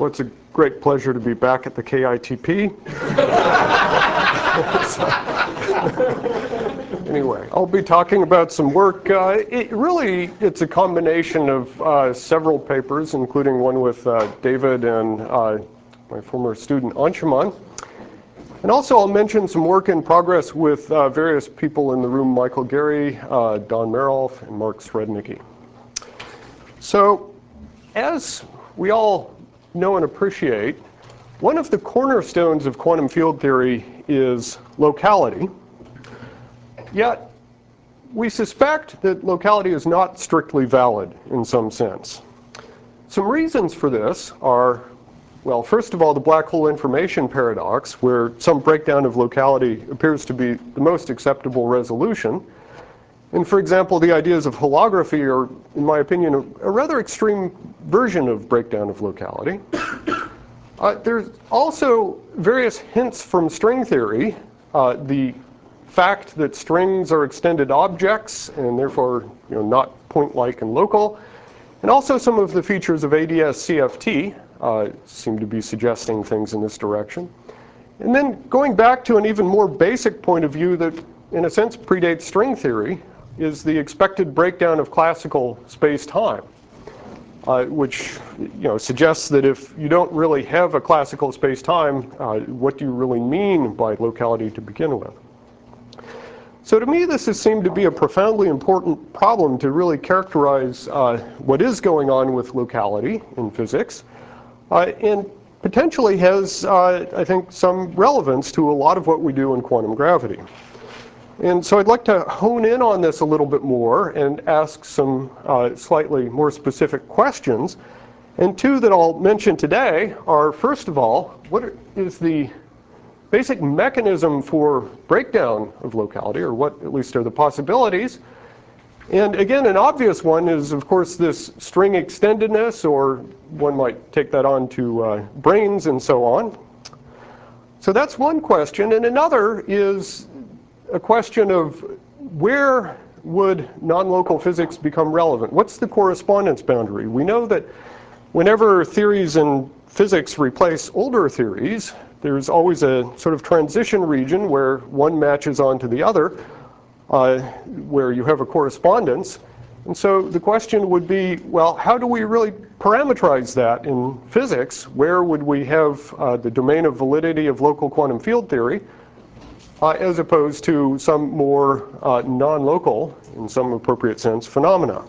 Well, it's a great pleasure to be back at the KITP. Anyway, I'll be talking about some work. It's a combination of several papers, including one with David and my former student Anshuman. And also I'll mention some work in progress with various people in the room, Michael Gary, Don Merolf, and Mark Srednicki. So, as we all know and appreciate, one of the cornerstones of quantum field theory is locality. Yet, we suspect that locality is not strictly valid in some sense. Some reasons for this are, well, first of all, the black hole information paradox, where some breakdown of locality appears to be the most acceptable resolution. And for example, the ideas of holography are, in my opinion, a rather extreme version of breakdown of locality. There's also various hints from string theory. The fact that strings are extended objects and therefore not point-like and local. And also some of the features of ADS-CFT seem to be suggesting things in this direction. And then going back to an even more basic point of view that, in a sense, predates string theory, is the expected breakdown of classical space-time, which suggests that if you don't really have a classical space-time, what do you really mean by locality to begin with? So to me, this has seemed to be a profoundly important problem to really characterize what is going on with locality in physics, and potentially has, I think, some relevance to a lot of what we do in quantum gravity. And so I'd like to hone in on this a little bit more and ask some slightly more specific questions. And two that I'll mention today are, first of all, what is the basic mechanism for breakdown of locality, or what at least are the possibilities? And again, an obvious one is, of course, this string extendedness, or one might take that on to branes and so on. So that's one question. And another is a question of where would non-local physics become relevant? What's the correspondence boundary? We know that whenever theories in physics replace older theories, there's always a sort of transition region where one matches onto the other, where you have a correspondence. And so the question would be, well, how do we really parameterize that in physics? Where would we have the domain of validity of local quantum field theory, as opposed to some more non-local, in some appropriate sense, phenomena?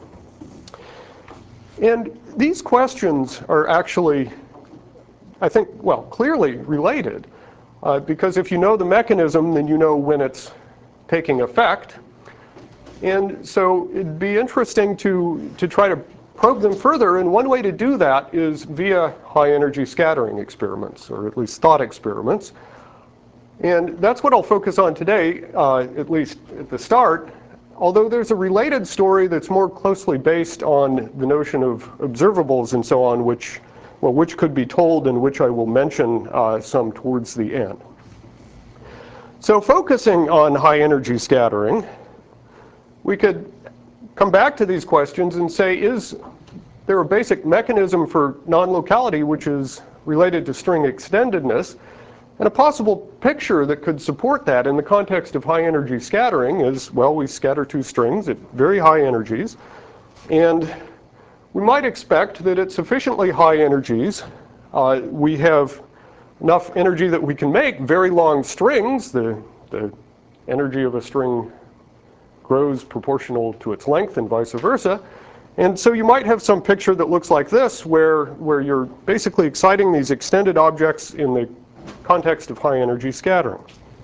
And these questions are actually, I think, well, clearly related, because if you know the mechanism, then you know when it's taking effect. And so it'd be interesting to try to probe them further, and one way to do that is via high-energy scattering experiments, or at least thought experiments. And that's what I'll focus on today, at least at the start, although there's a related story that's more closely based on the notion of observables and so on, which could be told and which I will mention some towards the end. So focusing on high-energy scattering, we could come back to these questions and say, is there a basic mechanism for non-locality which is related to string extendedness? And a possible picture that could support that in the context of high-energy scattering is, well, we scatter two strings at very high energies, and we might expect that at sufficiently high energies, we have enough energy that we can make very long strings. The energy of a string grows proportional to its length and vice versa. And so you might have some picture that looks like this, where you're basically exciting these extended objects in the context of high-energy scattering.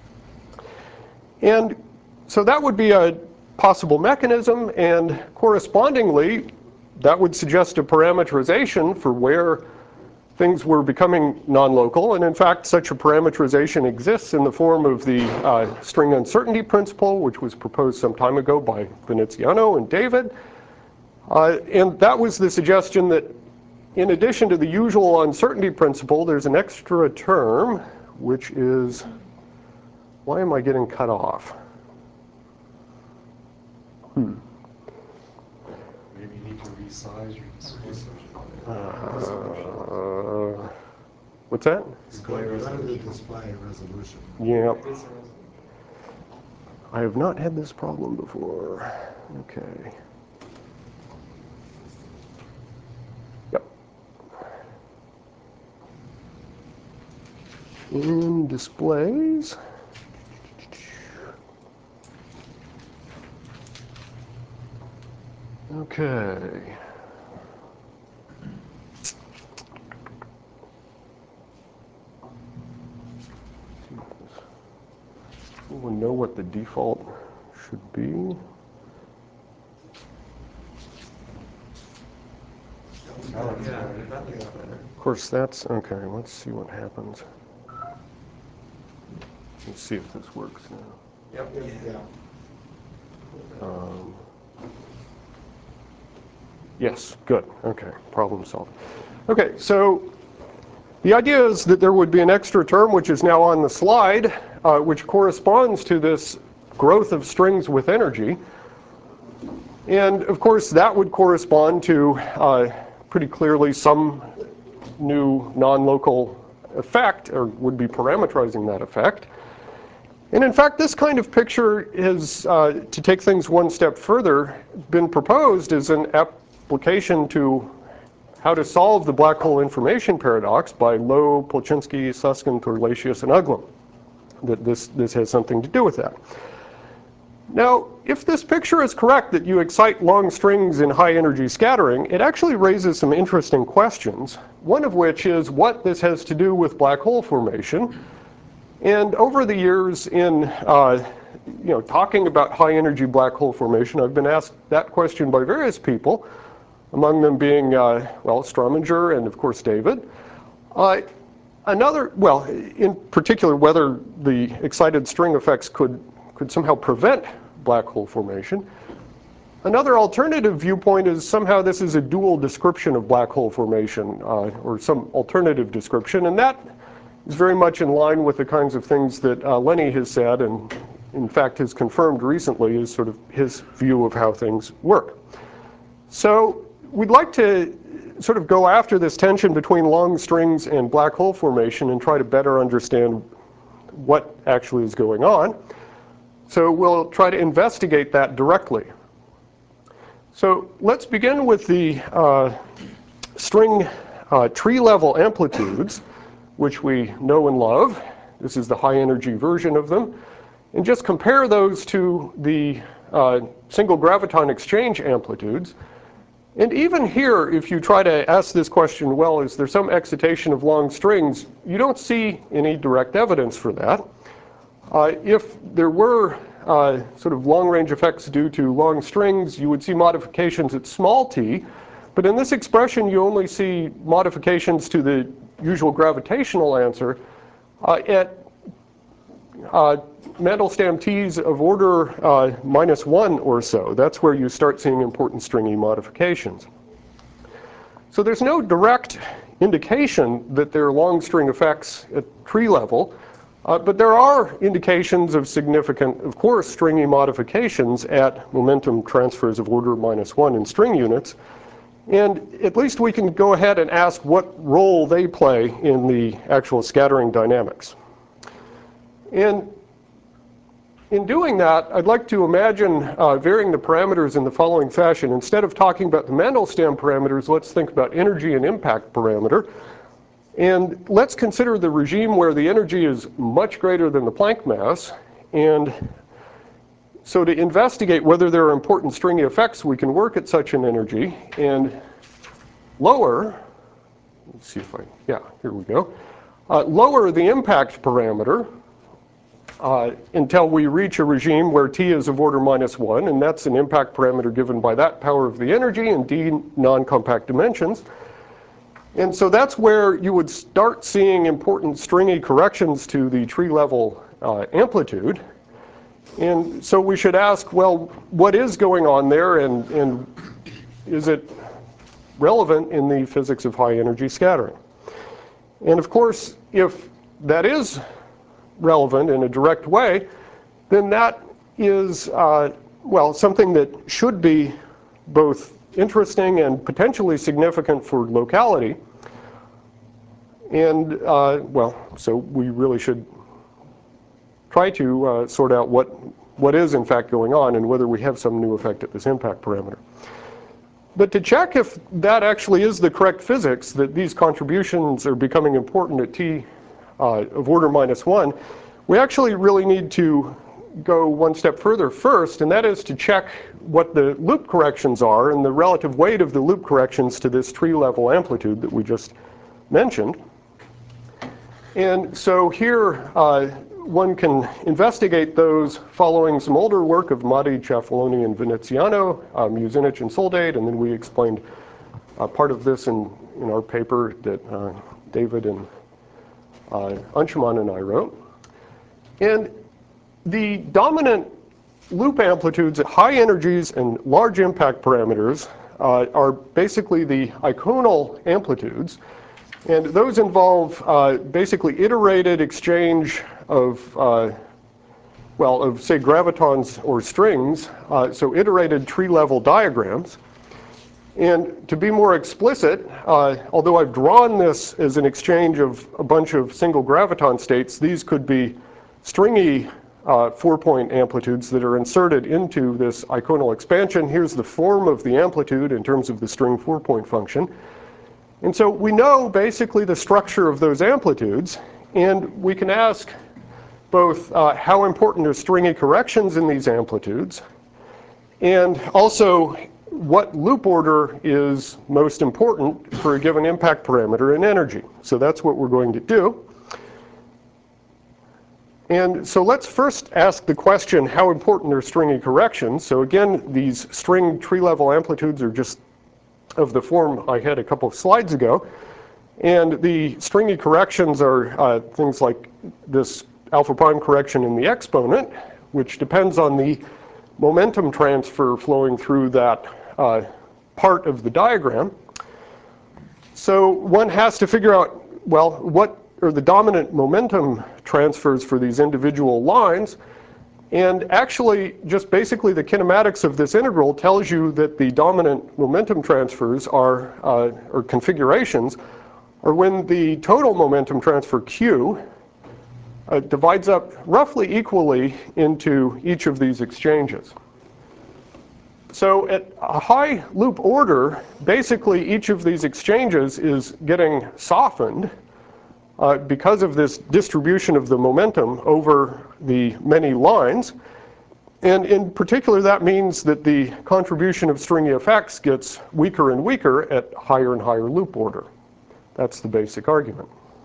And so that would be a possible mechanism, and correspondingly, that would suggest a parameterization for where things were becoming non-local. And in fact, such a parameterization exists in the form of the string uncertainty principle, which was proposed some time ago by Veneziano and David. And that was the suggestion that in addition to the usual uncertainty principle, there's an extra term, which is, why am I getting cut off? Maybe you need to resize your discussion. What's that? Display resolution. Display resolution. Yeah. I have not had this problem before. Okay. Yep. In displays. Okay. We'll know what the default should be. Of course, that's okay. Let's see what happens. Let's see if this works now. Yep. Yes, good. Okay, problem solved. Okay, so the idea is that there would be an extra term, which is now on the slide, which corresponds to this growth of strings with energy. And of course, that would correspond to pretty clearly some new non-local effect, or would be parameterizing that effect. And in fact, this kind of picture is, to take things one step further, been proposed as an application to how to solve the black hole information paradox by Low, Polchinski, Susskind, Torlasius, and Uglum. That this has something to do with that. Now, if this picture is correct, that you excite long strings in high energy scattering, it actually raises some interesting questions. One of which is what this has to do with black hole formation. And over the years in talking about high energy black hole formation, I've been asked that question by various people, among them being, Strominger and of course David. In particular, whether the excited string effects could somehow prevent black hole formation. Another alternative viewpoint is somehow this is a dual description of black hole formation, or some alternative description, and that is very much in line with the kinds of things that Lenny has said, and in fact has confirmed recently is sort of his view of how things work. So we'd like to sort of go after this tension between long strings and black hole formation and try to better understand what actually is going on. So we'll try to investigate that directly. So let's begin with the string tree level amplitudes, which we know and love. This is the high energy version of them. And just compare those to the single graviton exchange amplitudes. And even here, if you try to ask this question, well, is there some excitation of long strings? You don't see any direct evidence for that. If there were sort of long-range effects due to long strings, you would see modifications at small t. But in this expression, you only see modifications to the usual gravitational answer at Mandelstam t's of order -1 or so. That's where you start seeing important stringy modifications. So there's no direct indication that there are long string effects at tree level. But there are indications of significant, of course, stringy modifications at momentum transfers of order -1 in string units. And at least we can go ahead and ask what role they play in the actual scattering dynamics. And in doing that, I'd like to imagine varying the parameters in the following fashion. Instead of talking about the Mandelstam parameters, let's think about energy and impact parameter. And let's consider the regime where the energy is much greater than the Planck mass. And so to investigate whether there are important stringy effects, we can work at such an energy and lower, let's see if here we go, lower the impact parameter until we reach a regime where t is of order -1, and that's an impact parameter given by that power of the energy and d non-compact dimensions. And so that's where you would start seeing important stringy corrections to the tree level amplitude. And so we should ask, well, what is going on there, and is it relevant in the physics of high energy scattering? And of course, if that is relevant in a direct way, then that is, something that should be both interesting and potentially significant for locality. And, well, so we really should try to sort out what is in fact going on and whether we have some new effect at this impact parameter. But to check if that actually is the correct physics, that these contributions are becoming important at t of order -1, we actually really need to go one step further first, and that is to check what the loop corrections are and the relative weight of the loop corrections to this tree level amplitude that we just mentioned. And so here, one can investigate those following some older work of Madi, Ciafaloni, and Veneziano, Muzinich, and Soldate, and then we explained part of this in our paper that David and Anshuman and I wrote. And the dominant loop amplitudes at high energies and large impact parameters are basically the iconal amplitudes. And those involve basically iterated exchange of, say, gravitons or strings, so iterated tree-level diagrams. And to be more explicit, although I've drawn this as an exchange of a bunch of single graviton states, these could be stringy 4-point amplitudes that are inserted into this iconal expansion. Here's the form of the amplitude in terms of the string 4-point function. And so we know basically the structure of those amplitudes, and we can ask both how important are stringy corrections in these amplitudes, and also what loop order is most important for a given impact parameter in energy. So that's what we're going to do. And so let's first ask the question, how important are stringy corrections? So again, these string tree-level amplitudes are just of the form I had a couple of slides ago. And the stringy corrections are things like this alpha prime correction in the exponent, which depends on the momentum transfer flowing through that part of the diagram. So one has to figure out, well, what are the dominant momentum transfers for these individual lines. And actually, just basically the kinematics of this integral tells you that the dominant momentum transfers are, or configurations, are when the total momentum transfer Q divides up roughly equally into each of these exchanges. So at a high loop order, basically each of these exchanges is getting softened because of this distribution of the momentum over the many lines. And in particular, that means that the contribution of stringy effects gets weaker and weaker at higher and higher loop order. That's the basic argument.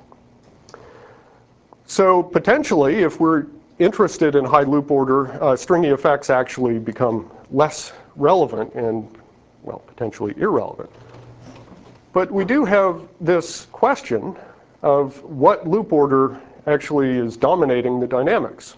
So potentially, if we're interested in high loop order, stringy effects actually become less relevant and, well, potentially irrelevant. But we do have this question of what loop order actually is dominating the dynamics.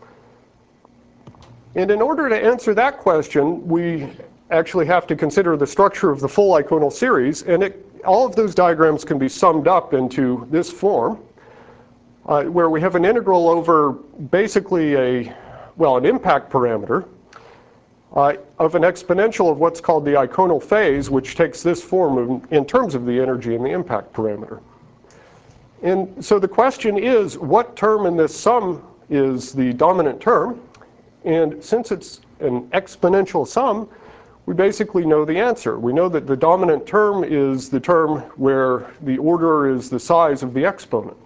And in order to answer that question, we actually have to consider the structure of the full iconal series. And all of those diagrams can be summed up into this form, where we have an integral over basically an impact parameter of an exponential of what's called the iconal phase, which takes this form in terms of the energy and the impact parameter. And so the question is, what term in this sum is the dominant term? And since it's an exponential sum, we basically know the answer. We know that the dominant term is the term where the order is the size of the exponent.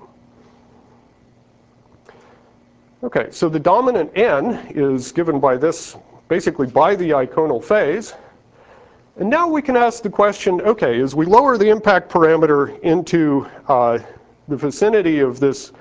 Okay, so the dominant n is given by this, basically by the iconal phase. And now we can ask the question, okay, as we lower the impact parameter into the vicinity of this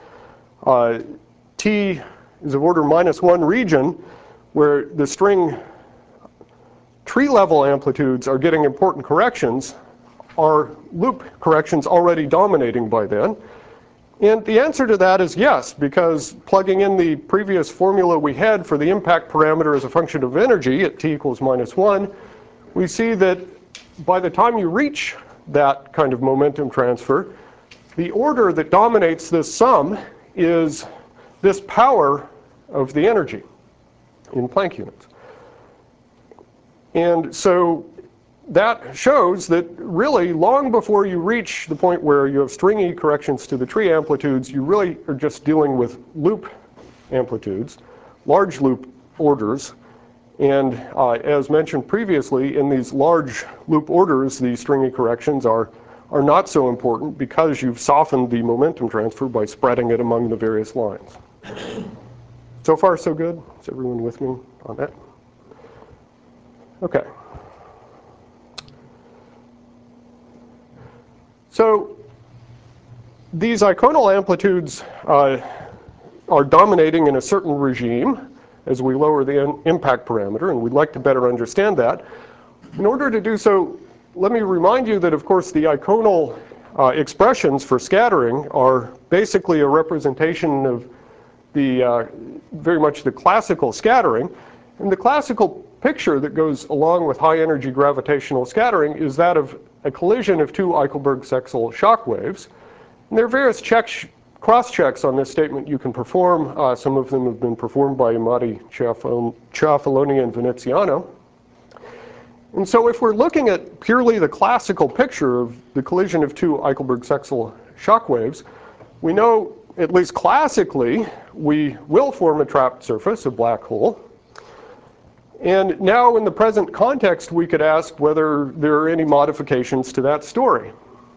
t is of order -1 region, where the string tree-level amplitudes are getting important corrections, are loop corrections already dominating by then? And the answer to that is yes, because plugging in the previous formula we had for the impact parameter as a function of energy at t equals -1, we see that by the time you reach that kind of momentum transfer, the order that dominates this sum is this power of the energy in Planck units. And so that shows that really long before you reach the point where you have stringy corrections to the tree amplitudes, you really are just dealing with loop amplitudes, large loop orders. And as mentioned previously, in these large loop orders, the stringy corrections are not so important because you've softened the momentum transfer by spreading it among the various lines. So far, so good? Is everyone with me on that? Okay. So these iconal amplitudes are dominating in a certain regime as we lower the impact parameter, and we'd like to better understand that. In order to do so, let me remind you that, of course, the iconal expressions for scattering are basically a representation of the very much the classical scattering. And the classical picture that goes along with high-energy gravitational scattering is that of a collision of two Eichelberg-Sechsel shock waves. And there are various cross-checks on this statement you can perform. Some of them have been performed by Amati, Ciafaloni, and Veneziano. And so if we're looking at purely the classical picture of the collision of two Eichelberg-Sechsel shock waves, we know, at least classically, we will form a trapped surface, a black hole. And now in the present context, we could ask whether there are any modifications to that story.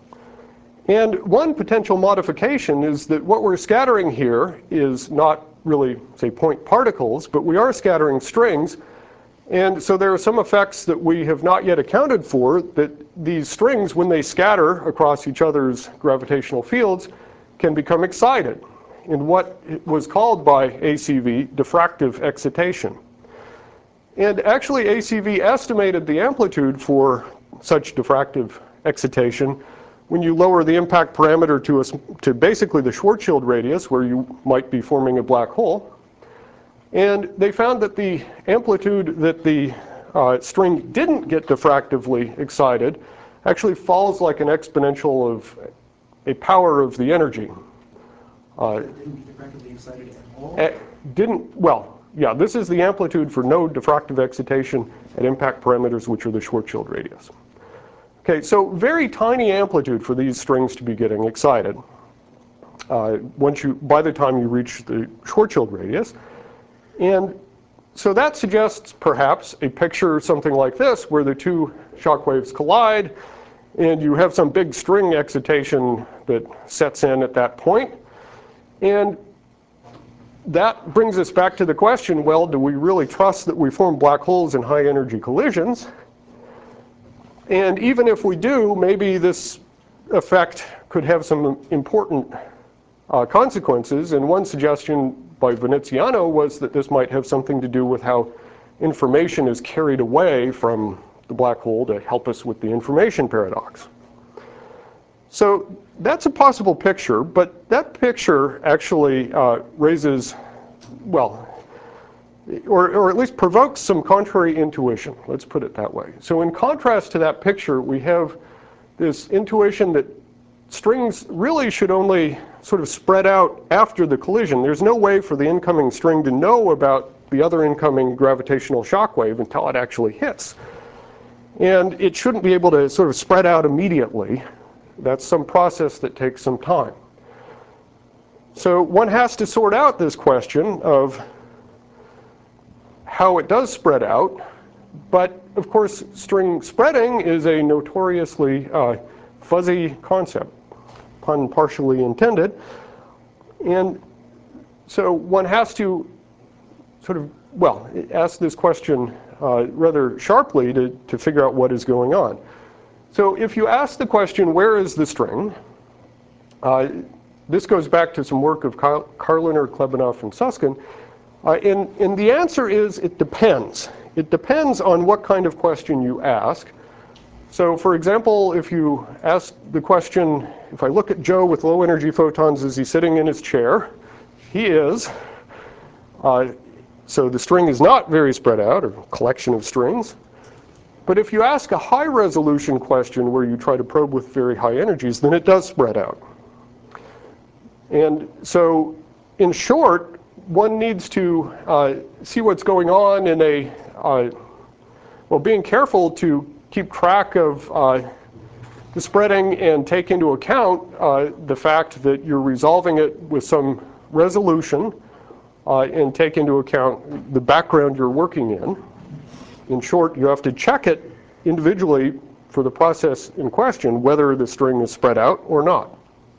And one potential modification is that what we're scattering here is not really, say, point particles, but we are scattering strings. And so there are some effects that we have not yet accounted for, that these strings, when they scatter across each other's gravitational fields, can become excited in what was called by ACV diffractive excitation. And actually, ACV estimated the amplitude for such diffractive excitation when you lower the impact parameter to basically the Schwarzschild radius, where you might be forming a black hole. And they found that the amplitude that the string didn't get diffractively excited actually falls like an exponential of a power of the energy. Didn't get diffractively excited at all? Well, yeah, this is the amplitude for no diffractive excitation at impact parameters, which are the Schwarzschild radius. Okay, so very tiny amplitude for these strings to be getting excited by the time you reach the Schwarzschild radius. And so that suggests perhaps a picture something like this, where the two shock waves collide, and you have some big string excitation that sets in at that point. And that brings us back to the question, well, do we really trust that we form black holes in high energy collisions? And even if we do, maybe this effect could have some important consequences. And one suggestion by Veneziano was that this might have something to do with how information is carried away from the black hole to help us with the information paradox. So that's a possible picture, but that picture actually raises, well, or at least provokes some contrary intuition. Let's put it that way. So in contrast to that picture, we have this intuition that strings really should only sort of spread out after the collision. There's no way for the incoming string to know about the other incoming gravitational shock wave until it actually hits. And it shouldn't be able to sort of spread out immediately. That's some process that takes some time. So one has to sort out this question of how it does spread out. But of course, string spreading is a notoriously fuzzy concept, pun partially intended. And so one has to sort of, well, ask this question rather sharply to figure out what is going on. So if you ask the question, where is the string? This goes back to some work of Karliner, Klebanov, and Susskind. And the answer is it depends. It depends on what kind of question you ask. So for example, if you ask the question, if I look at Joe with low energy photons, is he sitting in his chair? He is. So the string is not very spread out, or collection of strings. But if you ask a high resolution question where you try to probe with very high energies, then it does spread out. And so in short, one needs to see what's going on in a, well, being careful to keep track of the spreading and take into account the fact that you're resolving it with some resolution and take into account the background you're working in. In short, you have to check it individually for the process in question whether the string is spread out or not.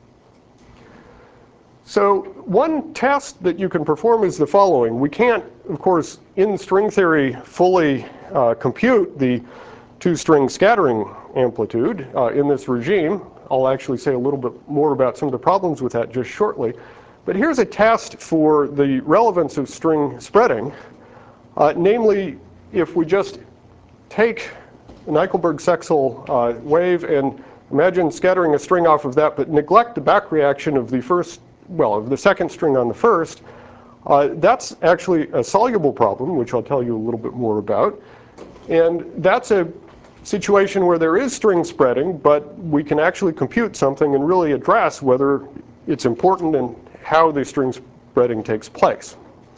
So one test that you can perform is the following. We can't, of course, in string theory fully compute the two-string scattering amplitude in this regime. I'll actually say a little bit more about some of the problems with that just shortly. But here's a test for the relevance of string spreading. Namely, if we just take an Eichelberg-Sechsel wave and imagine scattering a string off of that, but neglect the back reaction of the of the second string on the first, that's actually a soluble problem, which I'll tell you a little bit more about. And that's a situation where there is string spreading, but we can actually compute something and really address whether it's important and how the string spreading takes place.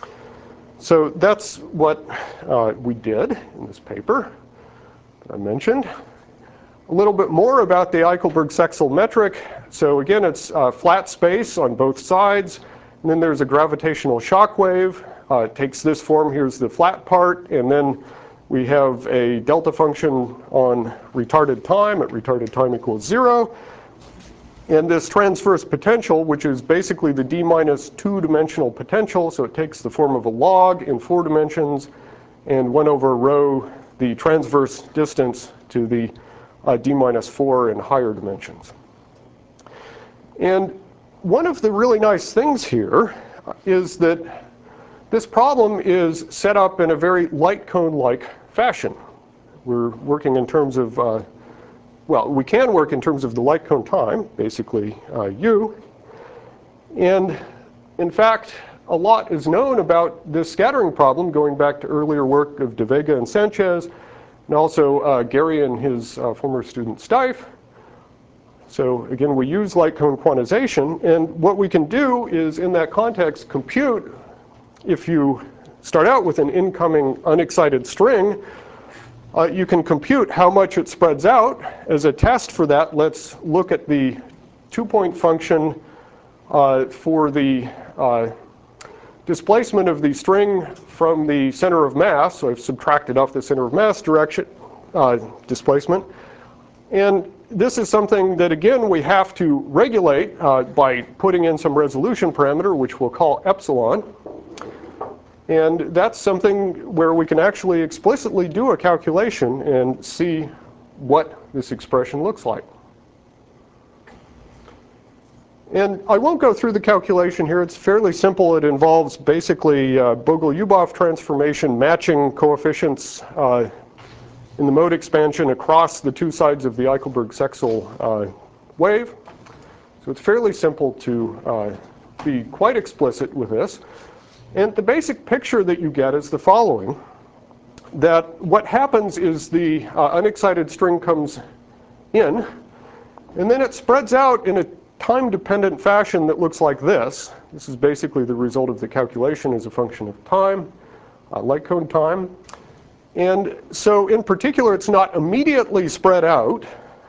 So that's what we did in this paper that I mentioned. A little bit more about the Eichelberg-Sechsel metric. So again, it's flat space on both sides. And then there's a gravitational shock wave. It takes this form. Here's the flat part. And then we have a delta function on retarded time at retarded time equals 0. And this transverse potential, which is basically the d minus 2-dimensional potential. So it takes the form of a log in 4 dimensions and 1 over rho, the transverse distance to the d minus 4 in higher dimensions. And one of the really nice things here is that this problem is set up in a very light cone-like fashion. We're working in terms of, well, we can work in terms of the light cone time, basically u. And in fact, a lot is known about this scattering problem going back to earlier work of De Vega and Sanchez, and also Gary and his former student Steiff. So again, we use light cone quantization. And what we can do is, in that context, compute, if you start out with an incoming unexcited string, you can compute how much it spreads out. As a test for that, let's look at the two-point function for the displacement of the string from the center of mass. So I've subtracted off the center of mass direction displacement. And this is something that, again, we have to regulate by putting in some resolution parameter, which we'll call epsilon. And that's something where we can actually explicitly do a calculation and see what this expression looks like. And I won't go through the calculation here. It's fairly simple. It involves basically Bogle-Uboff transformation, matching coefficients in the mode expansion across the two sides of the Eichelberg-Sechsel wave. So it's fairly simple to be quite explicit with this. And the basic picture that you get is the following: that what happens is the unexcited string comes in, and then it spreads out in a time-dependent fashion that looks like this. This is basically the result of the calculation as a function of time, light cone time. And so in particular, it's not immediately spread out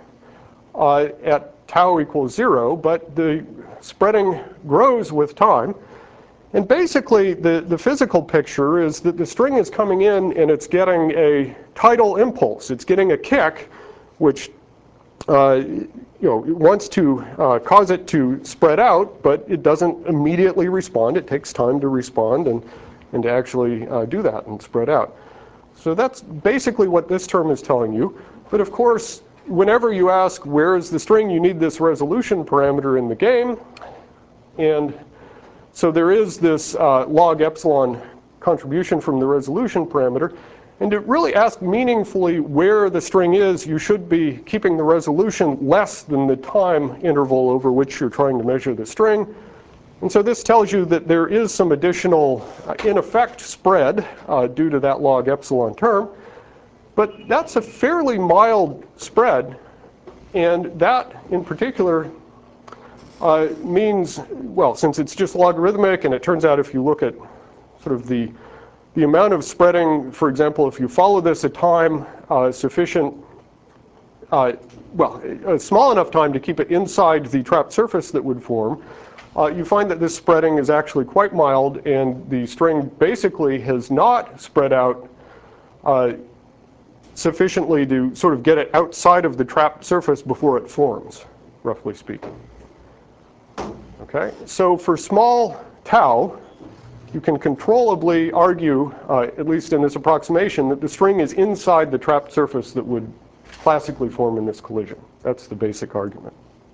at tau equals 0, but the spreading grows with time. And basically, the physical picture is that the string is coming in and it's getting a tidal impulse. It's getting a kick, which it wants to cause it to spread out, but it doesn't immediately respond. It takes time to respond and to actually do that and spread out. So that's basically what this term is telling you. But of course, whenever you ask where is the string, you need this resolution parameter in the game. And so there is this log epsilon contribution from the resolution parameter. And to really ask meaningfully where the string is, you should be keeping the resolution less than the time interval over which you're trying to measure the string. And so this tells you that there is some additional, in effect, spread due to that log epsilon term. But that's a fairly mild spread. And that, in particular, means, well, since it's just logarithmic, and it turns out if you look at sort of the amount of spreading, for example, if you follow this at time sufficient a small enough time to keep it inside the trapped surface that would form, you find that this spreading is actually quite mild, and the string basically has not spread out sufficiently to sort of get it outside of the trapped surface before it forms, roughly speaking. Okay, so for small tau, you can controllably argue, at least in this approximation, that the string is inside the trapped surface that would classically form in this collision. That's the basic argument.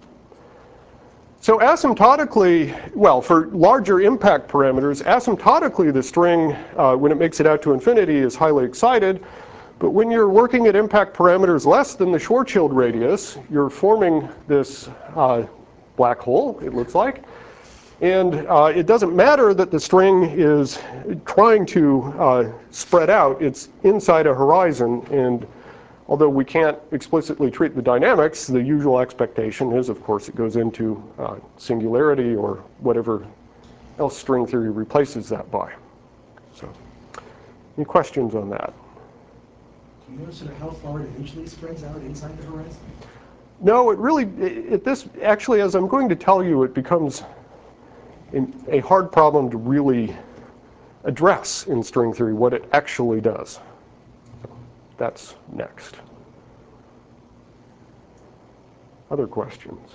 So asymptotically, well, for larger impact parameters, asymptotically the string, when it makes it out to infinity, is highly excited. But when you're working at impact parameters less than the Schwarzschild radius, you're forming this black hole, it looks like. And it doesn't matter that the string is trying to spread out. It's inside a horizon. And although we can't explicitly treat the dynamics, the usual expectation is, of course, it goes into singularity or whatever else string theory replaces that by. So, any questions on that? Do you know sort of how far it eventually spreads out inside the horizon? No, it really, actually, as I'm going to tell you, it becomes a hard problem to really address in string theory what it actually does. That's next. Other questions?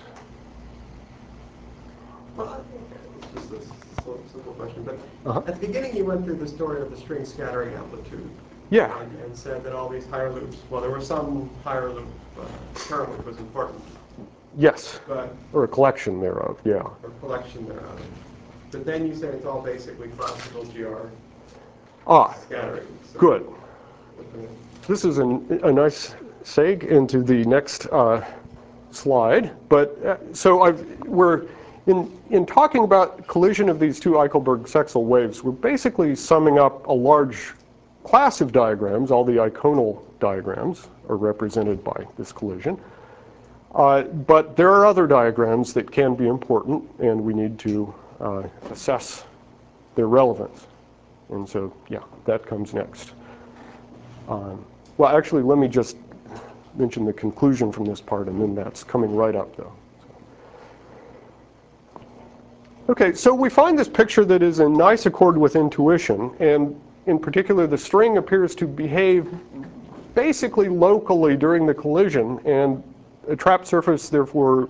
Well, just a simple question, but at the beginning you went through the story of the string scattering amplitude. Yeah. And said that all these higher loops, well, there were some higher loop term which was important. Yes, but, or a collection thereof, yeah. Or collection thereof. But then you say it's all basically classical GR scattering. So good. This is a nice seg into the next slide. But so we're in talking about collision of these two Eichelberg-Sechsel waves, we're basically summing up a large class of diagrams. All the iconal diagrams are represented by this collision. But there are other diagrams that can be important, and we need to assess their relevance. And so, yeah, that comes next. Well, actually, let me just mention the conclusion from this part, and then that's coming right up, though. Okay, so we find this picture that is in nice accord with intuition, and in particular, the string appears to behave basically locally during the collision, and a trapped surface, therefore,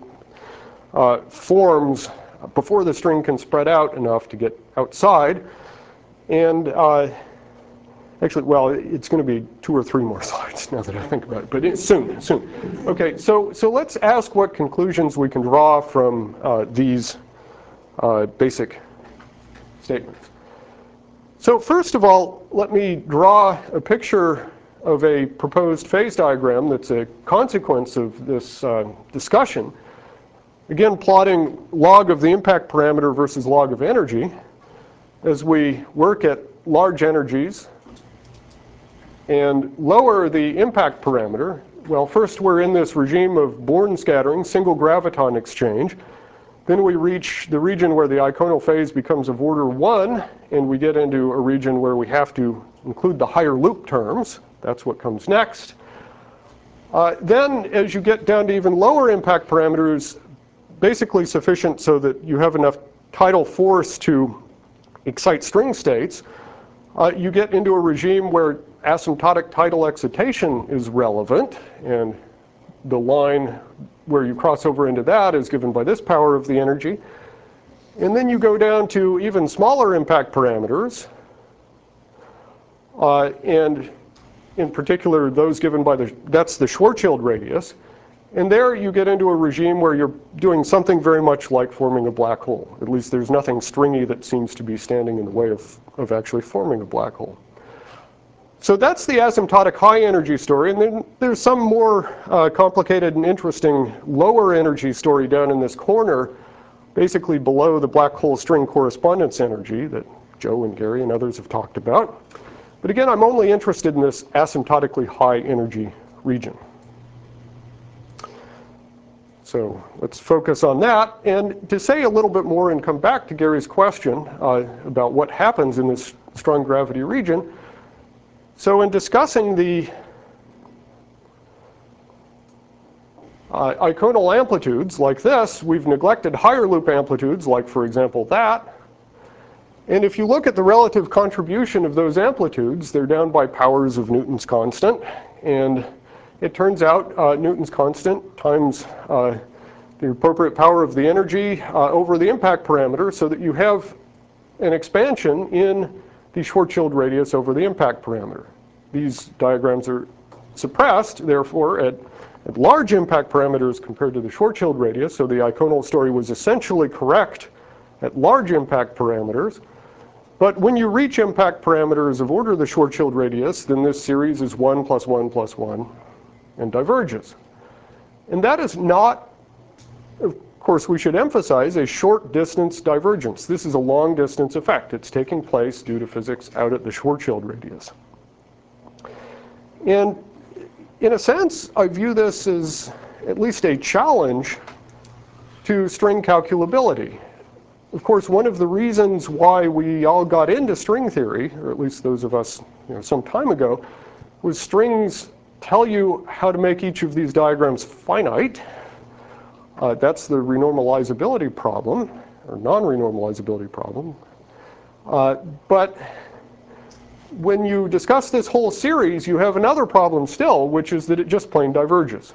forms before the string can spread out enough to get outside. And actually, well, it's going to be 2 or 3 more slides now that I think about it, but soon. Okay, so let's ask what conclusions we can draw from these basic statements. So first of all, let me draw a picture of a proposed phase diagram that's a consequence of this discussion. Again, plotting log of the impact parameter versus log of energy. As we work at large energies and lower the impact parameter, well, first we're in this regime of Born scattering, single graviton exchange. Then we reach the region where the iconal phase becomes of order 1, and we get into a region where we have to include the higher loop terms. That's what comes next. Then, as you get down to even lower impact parameters, basically sufficient so that you have enough tidal force to excite string states, you get into a regime where asymptotic tidal excitation is relevant, and the line where you cross over into that is given by this power of the energy. And then you go down to even smaller impact parameters, and in particular those given by that's the Schwarzschild radius. And there you get into a regime where you're doing something very much like forming a black hole. At least there's nothing stringy that seems to be standing in the way of actually forming a black hole. So that's the asymptotic high energy story. And then there's some more complicated and interesting lower energy story down in this corner, basically below the black hole string correspondence energy that Joe and Gary and others have talked about. But again, I'm only interested in this asymptotically high energy region. So let's focus on that. And to say a little bit more and come back to Gary's question about what happens in this strong gravity region. So in discussing Iconal amplitudes like this, we've neglected higher loop amplitudes like, for example, that. And if you look at the relative contribution of those amplitudes, they're down by powers of Newton's constant. And it turns out Newton's constant times the appropriate power of the energy over the impact parameter, so that you have an expansion in the Schwarzschild radius over the impact parameter. These diagrams are suppressed, therefore, at large impact parameters compared to the Schwarzschild radius. So the Iconal story was essentially correct at large impact parameters. But when you reach impact parameters of order the Schwarzschild radius, then this series is 1 plus 1 plus 1 and diverges. And that is not, of course, we should emphasize, a short distance divergence. This is a long distance effect. It's taking place due to physics out at the Schwarzschild radius. And in a sense, I view this as at least a challenge to string calculability. Of course, one of the reasons why we all got into string theory, or at least those of us some time ago, was strings tell you how to make each of these diagrams finite. That's the renormalizability problem, or non-renormalizability problem. But when you discuss this whole series, you have another problem still, which is that it just plain diverges.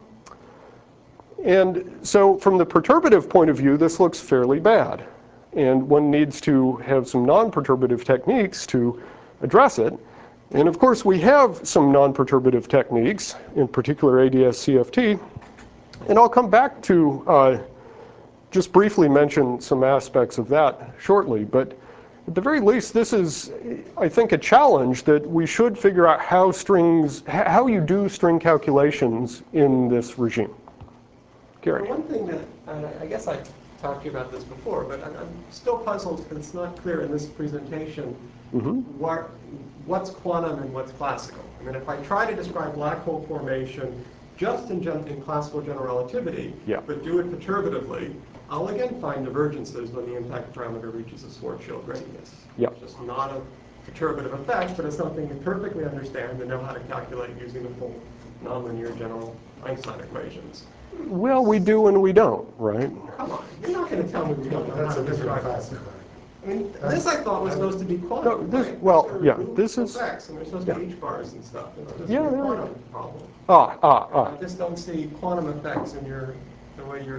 And so from the perturbative point of view, this looks fairly bad. And one needs to have some non-perturbative techniques to address it. And of course, we have some non-perturbative techniques, in particular ADS-CFT. And I'll come back to just briefly mention some aspects of that shortly. But at the very least, this is, I think, a challenge that we should figure out how you do string calculations in this regime. Gary. One thing that, I guess I talked to you about this before, but I'm still puzzled because it's not clear in this presentation what's quantum and what's classical. I mean, if I try to describe black hole formation just in classical general relativity, but do it perturbatively, I'll again find divergences when the impact parameter reaches a Schwarzschild radius. It's just not a perturbative effect, but it's something we perfectly understand and know how to calculate using the full nonlinear general Einstein equations. Well, we do and we don't, right? Come on, you're not going to tell me we don't know how to describe that. I mean, this I thought was supposed to be quantum. No, this, right? well, yeah, this is. Effects, and there's supposed to be H bars and stuff. It's Yeah, a there quantum problem. I just don't see quantum effects in the way you're.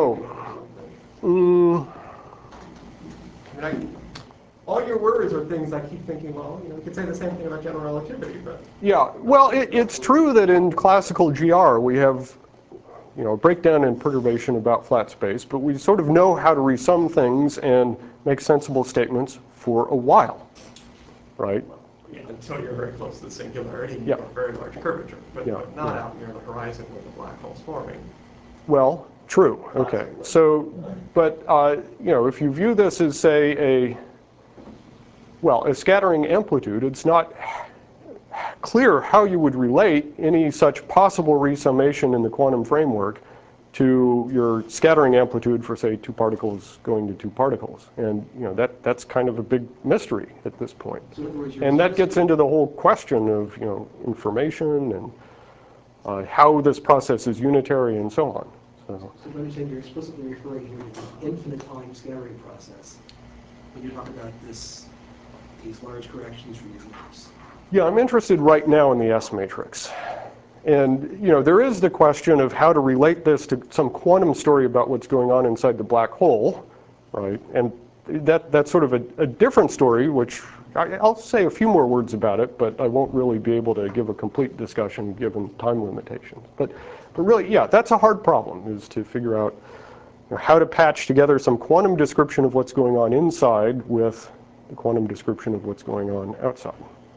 I mean, all your words are things I keep thinking, well, you could say the same thing about general relativity, but. Yeah, well, it's true that in classical GR we have, breakdown and perturbation about flat space, but we sort of know how to resum things and make sensible statements for a while, right? Yeah, until you're very close to the singularity and you get very large curvature, but not out near the horizon where the black hole's forming. Well, true. Okay. So, but if you view this as, say, a scattering amplitude, it's not clear how you would relate any such possible resummation in the quantum framework to your scattering amplitude for, say, two particles going to two particles. And that's kind of a big mystery at this point. And that gets into the whole question of information and how this process is unitary and so on. So to understand, you're explicitly referring here to the infinite time scattering process when you talk about these large corrections for universe. Yeah, I'm interested right now in the S matrix. And there is the question of how to relate this to some quantum story about what's going on inside the black hole, right? And that's sort of a different story, which I'll say a few more words about it, but I won't really be able to give a complete discussion given time limitations. But really, yeah, that's a hard problem, is to figure out how to patch together some quantum description of what's going on inside with the quantum description of what's going on outside.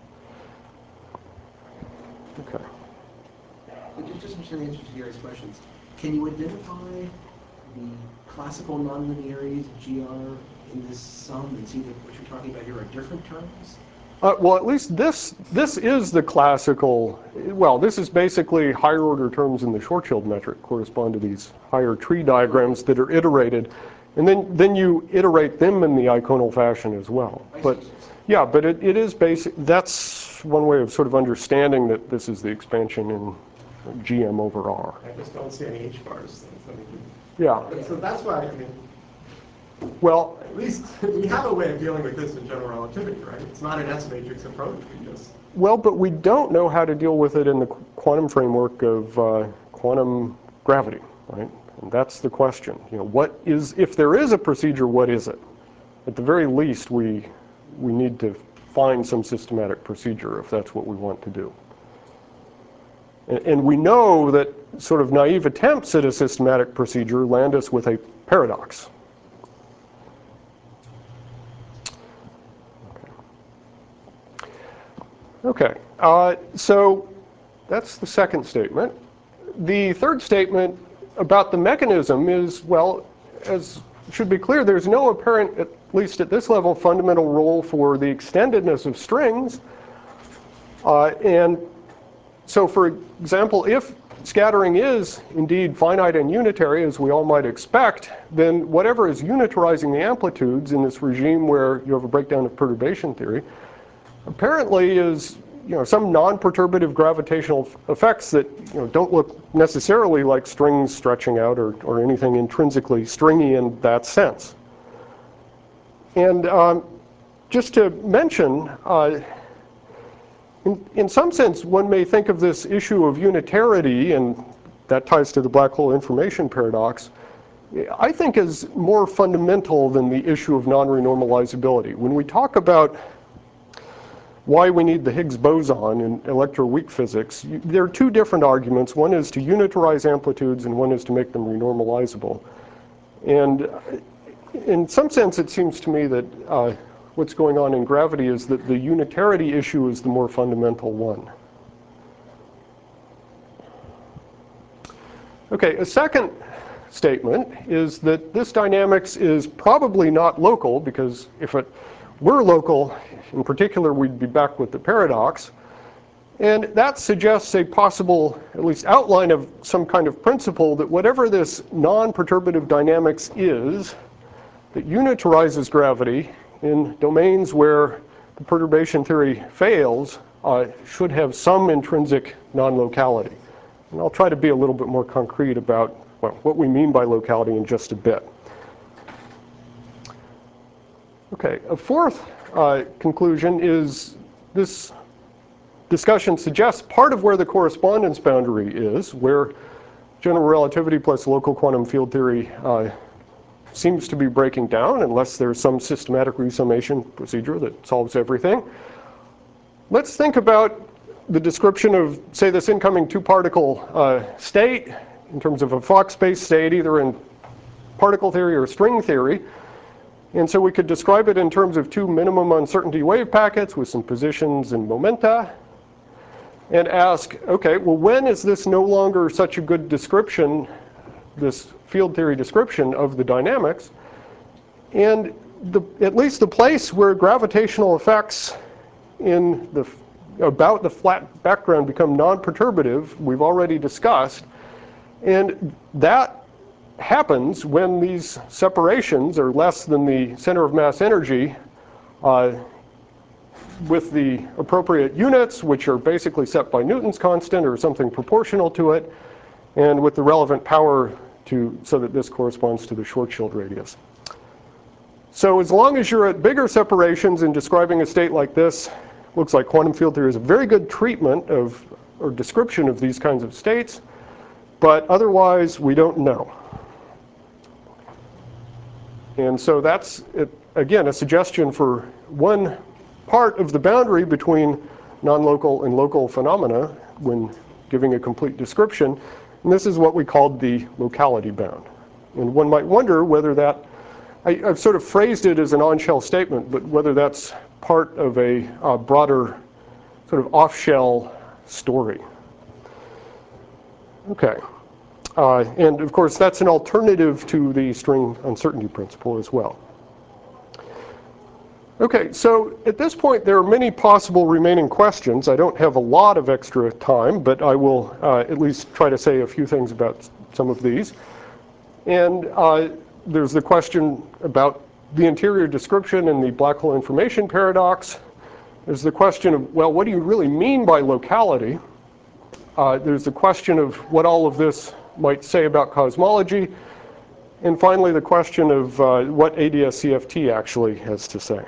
Okay. Just understand the answer to Gary's questions. Can you identify the classical nonlinearities of GR in this sum and see that what you're talking about here are different terms? Well, at least this is the classical. Well, this is basically higher order terms in the Schwarzschild metric correspond to these higher tree diagrams that are iterated, and then you iterate them in the iconal fashion as well. But yeah, but it is basic. That's one way of sort of understanding that this is the expansion in GM over R. I just don't see any H bars. Yeah. So that's why, I mean, Well, at least we have a way of dealing with this in general relativity, right? It's not an S matrix approach. We just but we don't know how to deal with it in the quantum framework of quantum gravity, right? And that's the question. What is, if there is a procedure, what is it? At the very least, we need to find some systematic procedure if that's what we want to do. And we know that sort of naive attempts at a systematic procedure land us with a paradox. Okay, so that's the second statement. The third statement about the mechanism is, well, as should be clear, there's no apparent, at least at this level, fundamental role for the extendedness of strings. And so, for example, if scattering is indeed finite and unitary, as we all might expect, then whatever is unitarizing the amplitudes in this regime where you have a breakdown of perturbation theory apparently is some non-perturbative gravitational effects that don't look necessarily like strings stretching out or anything intrinsically stringy in that sense. And just to mention, in some sense, one may think of this issue of unitarity, and that ties to the black hole information paradox, I think is more fundamental than the issue of non-renormalizability. When we talk about why we need the Higgs boson in electroweak physics, there are two different arguments. One is to unitarize amplitudes, and one is to make them renormalizable. And in some sense, it seems to me that what's going on in gravity is that the unitarity issue is the more fundamental one. Okay, a second statement is that this dynamics is probably not local, because if it were local, in particular, we'd be back with the paradox. And that suggests a possible, at least outline of some kind of principle that whatever this non-perturbative dynamics is that unitarizes gravity in domains where the perturbation theory fails should have some intrinsic non-locality. And I'll try to be a little bit more concrete about what we mean by locality in just a bit. Okay, a fourth conclusion is this discussion suggests part of where the correspondence boundary is, where general relativity plus local quantum field theory seems to be breaking down, unless there's some systematic resummation procedure that solves everything. Let's think about the description of, say, this incoming two-particle state in terms of a Fock space state, either in particle theory or string theory. And so we could describe it in terms of two minimum uncertainty wave packets with some positions and momenta, and ask, okay, well, when is this no longer such a good description, this field theory description of the dynamics? And at least the place where gravitational effects in about the flat background become non-perturbative, we've already discussed. And that happens when these separations are less than the center of mass energy with the appropriate units, which are basically set by Newton's constant or something proportional to it, and with the relevant power so that this corresponds to the Schwarzschild radius. So as long as you're at bigger separations in describing a state like this, looks like quantum field theory is a very good treatment of or description of these kinds of states, but otherwise we don't know. And so that's, again, a suggestion for one part of the boundary between non-local and local phenomena when giving a complete description. And this is what we called the locality bound. And one might wonder whether that, I've sort of phrased it as an on-shell statement, but whether that's part of a broader sort of off-shell story. Okay. And of course, that's an alternative to the string uncertainty principle as well. Okay, so at this point, there are many possible remaining questions. I don't have a lot of extra time, but I will at least try to say a few things about some of these. And there's the question about the interior description and the black hole information paradox. There's the question of, well, what do you really mean by locality? There's the question of what all of this might say about cosmology. And finally, the question of what ADS-CFT actually has to say.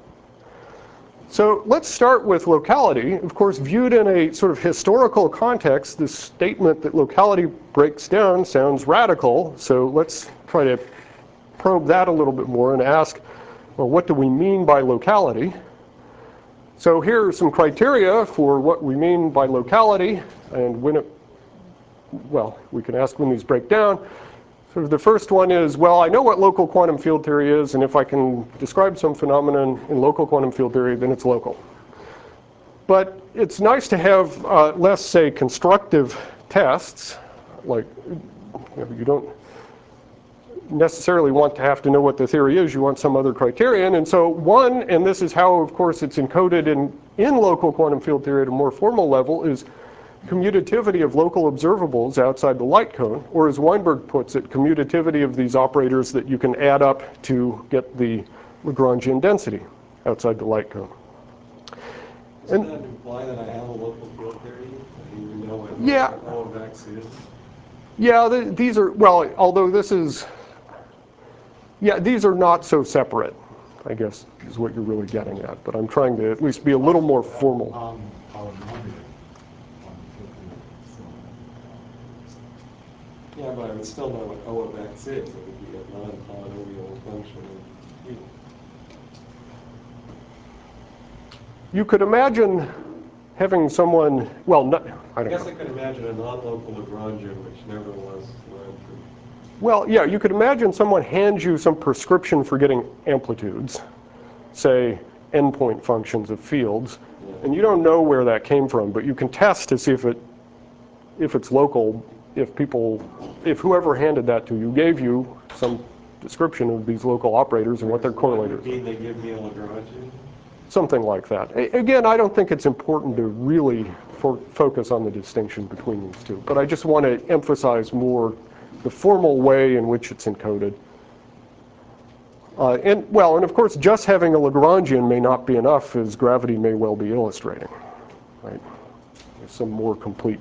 So let's start with locality. Of course, viewed in a sort of historical context, this statement that locality breaks down sounds radical. So let's try to probe that a little bit more and ask, well, what do we mean by locality? So here are some criteria for what we mean by locality. And when we can ask when these break down. So the first one is, well, I know what local quantum field theory is, and if I can describe some phenomenon in local quantum field theory, then it's local. But it's nice to have less, say, constructive tests. Like, you don't necessarily want to have to know what the theory is. You want some other criterion. And so one, and this is how, of course, it's encoded in local quantum field theory at a more formal level, is commutativity of local observables outside the light cone, or as Weinberg puts it, commutativity of these operators that you can add up to get the Lagrangian density outside the light cone. Doesn't that imply that I have a local field theory? Do you know what Yeah. O of X is? Yeah, these are, well, although this is, yeah, these are not so separate, I guess, is what you're really getting at. But I'm trying to at least be a little more formal. Yeah, but I would still know what O of X is. It would be a non-polynomial function of U. You could imagine having someone, well, I I don't guess know. I could imagine a non-local Lagrangian, which never was learned. Well, yeah, you could imagine someone hands you some prescription for getting amplitudes, say endpoint functions of fields, and you don't know where that came from, but you can test to see if it's local, if whoever handed that to you gave you some description of these local operators and what their correlators are. They give me a Lagrangian? Something like that. Again, I don't think it's important to really focus on the distinction between these two, but I just want to emphasize more the formal way in which it's encoded. And of course, just having a Lagrangian may not be enough, as gravity may well be illustrating. Right? There's some more complete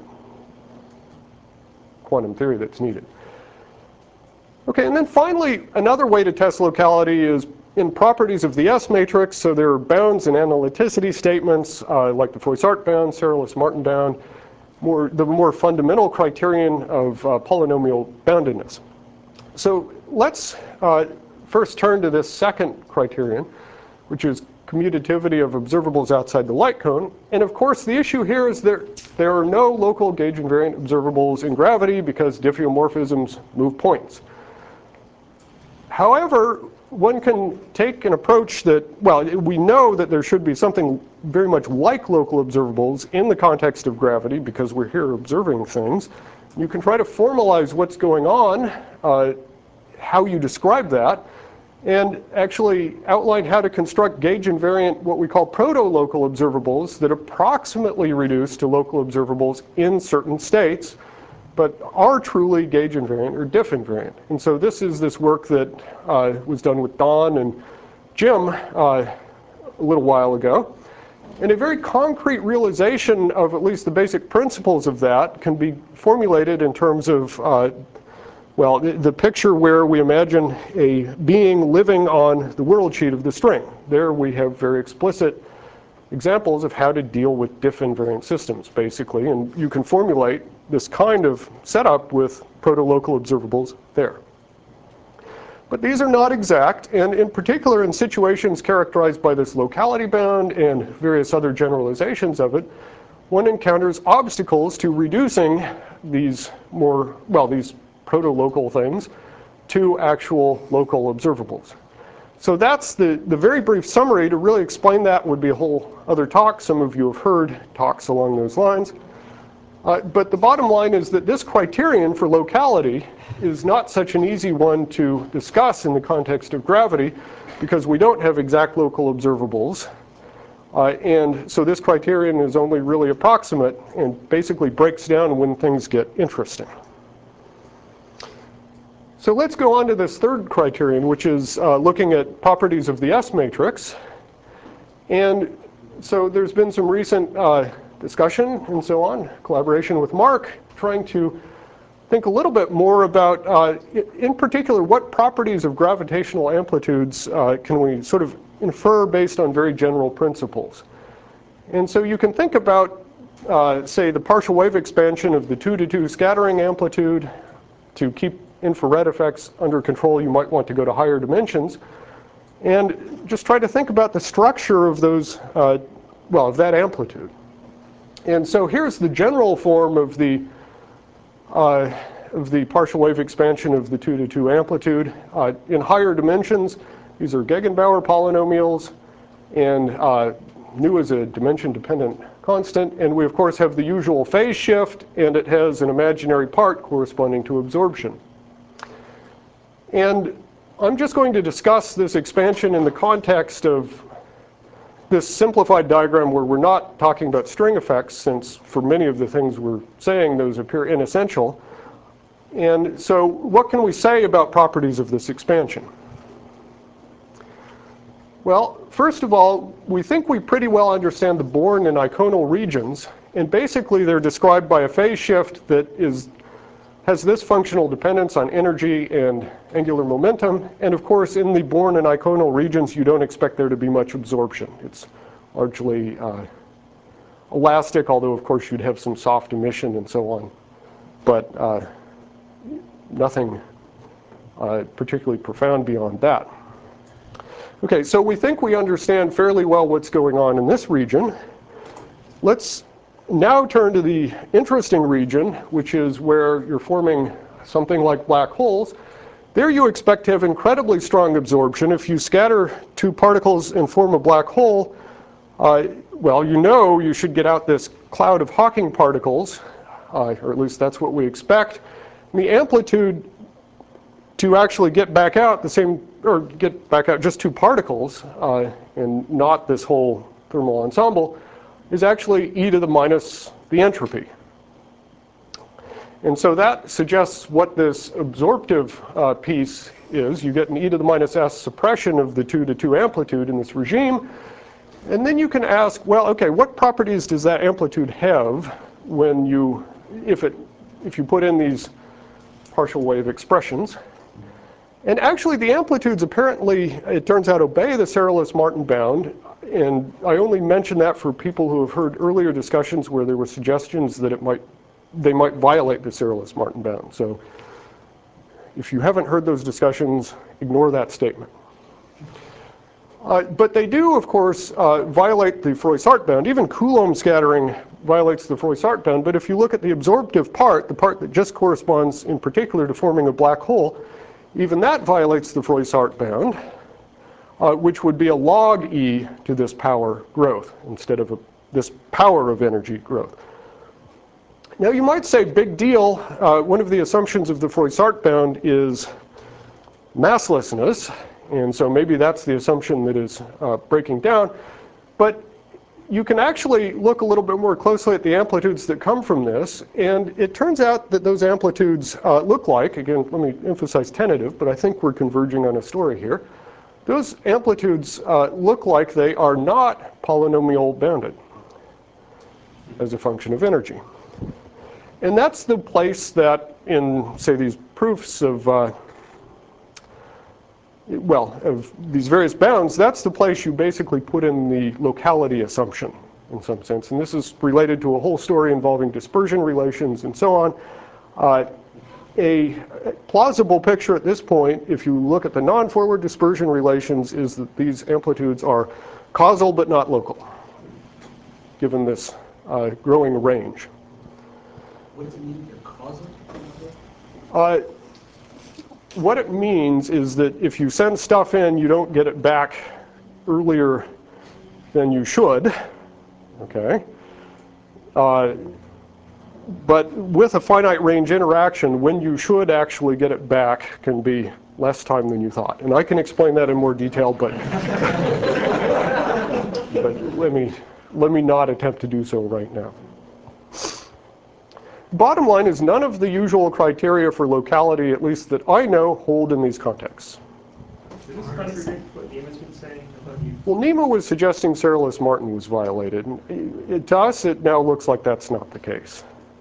quantum theory that's needed. Okay, and then finally, another way to test locality is in properties of the S matrix. So there are bounds and analyticity statements, like the Froissart bound, Saarland-Martin bound, the more fundamental criterion of polynomial boundedness. So let's first turn to this second criterion, which is commutativity of observables outside the light cone. And of course, the issue here is there are no local gauge invariant observables in gravity because diffeomorphisms move points. However, one can take an approach that, well, we know that there should be something very much like local observables in the context of gravity because we're here observing things. You can try to formalize what's going on, how you describe that, and actually outline how to construct gauge invariant, what we call proto-local observables that approximately reduce to local observables in certain states, but are truly gauge invariant or diff invariant. And so this is this work that was done with Don and Jim a little while ago. And a very concrete realization of at least the basic principles of that can be formulated in terms of, the picture where we imagine a being living on the world sheet of the string. There we have very explicit examples of how to deal with diff invariant systems, basically. And you can formulate this kind of setup with proto-local observables there. But these are not exact, and in particular in situations characterized by this locality bound and various other generalizations of it, one encounters obstacles to reducing these these proto-local things to actual local observables. So that's the very brief summary. To really explain that would be a whole other talk. Some of you have heard talks along those lines. But the bottom line is that this criterion for locality is not such an easy one to discuss in the context of gravity because we don't have exact local observables. And so this criterion is only really approximate and basically breaks down when things get interesting. So let's go on to this third criterion, which is looking at properties of the S matrix. And so there's been some recent discussion and so on, collaboration with Mark, trying to think a little bit more about, in particular, what properties of gravitational amplitudes can we sort of infer based on very general principles. And so you can think about, say, the partial wave expansion of the 2-to-2 scattering amplitude. To keep infrared effects under control, you might want to go to higher dimensions. And just try to think about the structure of those, well, of that amplitude. And so here's the general form of the partial wave expansion of the 2-to-2 amplitude. In higher dimensions, these are Gegenbauer polynomials, and nu is a dimension-dependent constant. And we, of course, have the usual phase shift, and it has an imaginary part corresponding to absorption. And I'm just going to discuss this expansion in the context of this simplified diagram where we're not talking about string effects, since for many of the things we're saying, those appear inessential. And so what can we say about properties of this expansion? Well, first of all, we think we pretty well understand the Born and iconal regions. And basically, they're described by a phase shift that has this functional dependence on energy and angular momentum. And of course, in the Born and iconal regions, you don't expect there to be much absorption. It's largely elastic, although of course you'd have some soft emission and so on. But nothing particularly profound beyond that. Okay, so we think we understand fairly well what's going on in this region. Let's now turn to the interesting region, which is where you're forming something like black holes. There you expect to have incredibly strong absorption. If you scatter two particles and form a black hole, well, you should get out this cloud of Hawking particles, or at least that's what we expect. And the amplitude to actually get back out the same, or get back out just two particles, and not this whole thermal ensemble, is actually e to the minus the entropy. And so that suggests what this absorptive piece is. You get an e to the minus s suppression of the 2-to-2 amplitude in this regime. And then you can ask, well, okay, what properties does that amplitude have when if you put in these partial wave expressions? And actually, the amplitudes apparently, it turns out, obey the Saarland-Martin bound. And I only mention that for people who have heard earlier discussions where there were suggestions that they might violate the Saarland-Martin bound. So if you haven't heard those discussions, ignore that statement. But they do, of course, violate the Froissart bound. Even Coulomb scattering violates the Froissart bound. But if you look at the absorptive part, the part that just corresponds in particular to forming a black hole, even that violates the Froissart bound, which would be a log E to this power growth instead of this power of energy growth. Now, you might say, big deal. One of the assumptions of the Froissart bound is masslessness. And so maybe that's the assumption that is breaking down. But you can actually look a little bit more closely at the amplitudes that come from this. And it turns out that those amplitudes look like, again, let me emphasize tentative, but I think we're converging on a story here. Those amplitudes look like they are not polynomial bounded as a function of energy. And that's the place that in, say, these proofs of, of these various bounds, that's the place you basically put in the locality assumption in some sense. And this is related to a whole story involving dispersion relations and so on. A plausible picture at this point, if you look at the non-forward dispersion relations, is that these amplitudes are causal but not local, given this growing range. What does it mean, they're causal? What it means is that if you send stuff in, you don't get it back earlier than you should, okay? But with a finite range interaction, when you should actually get it back can be less time than you thought. And I can explain that in more detail, but, but let me not attempt to do so right now. Bottom line is none of the usual criteria for locality, at least that I know, hold in these contexts. Does this contradict what Nema's been saying? I thought you... Well, Nema was suggesting Cyrillus Martin was violated. And to us, it now looks like that's not the case.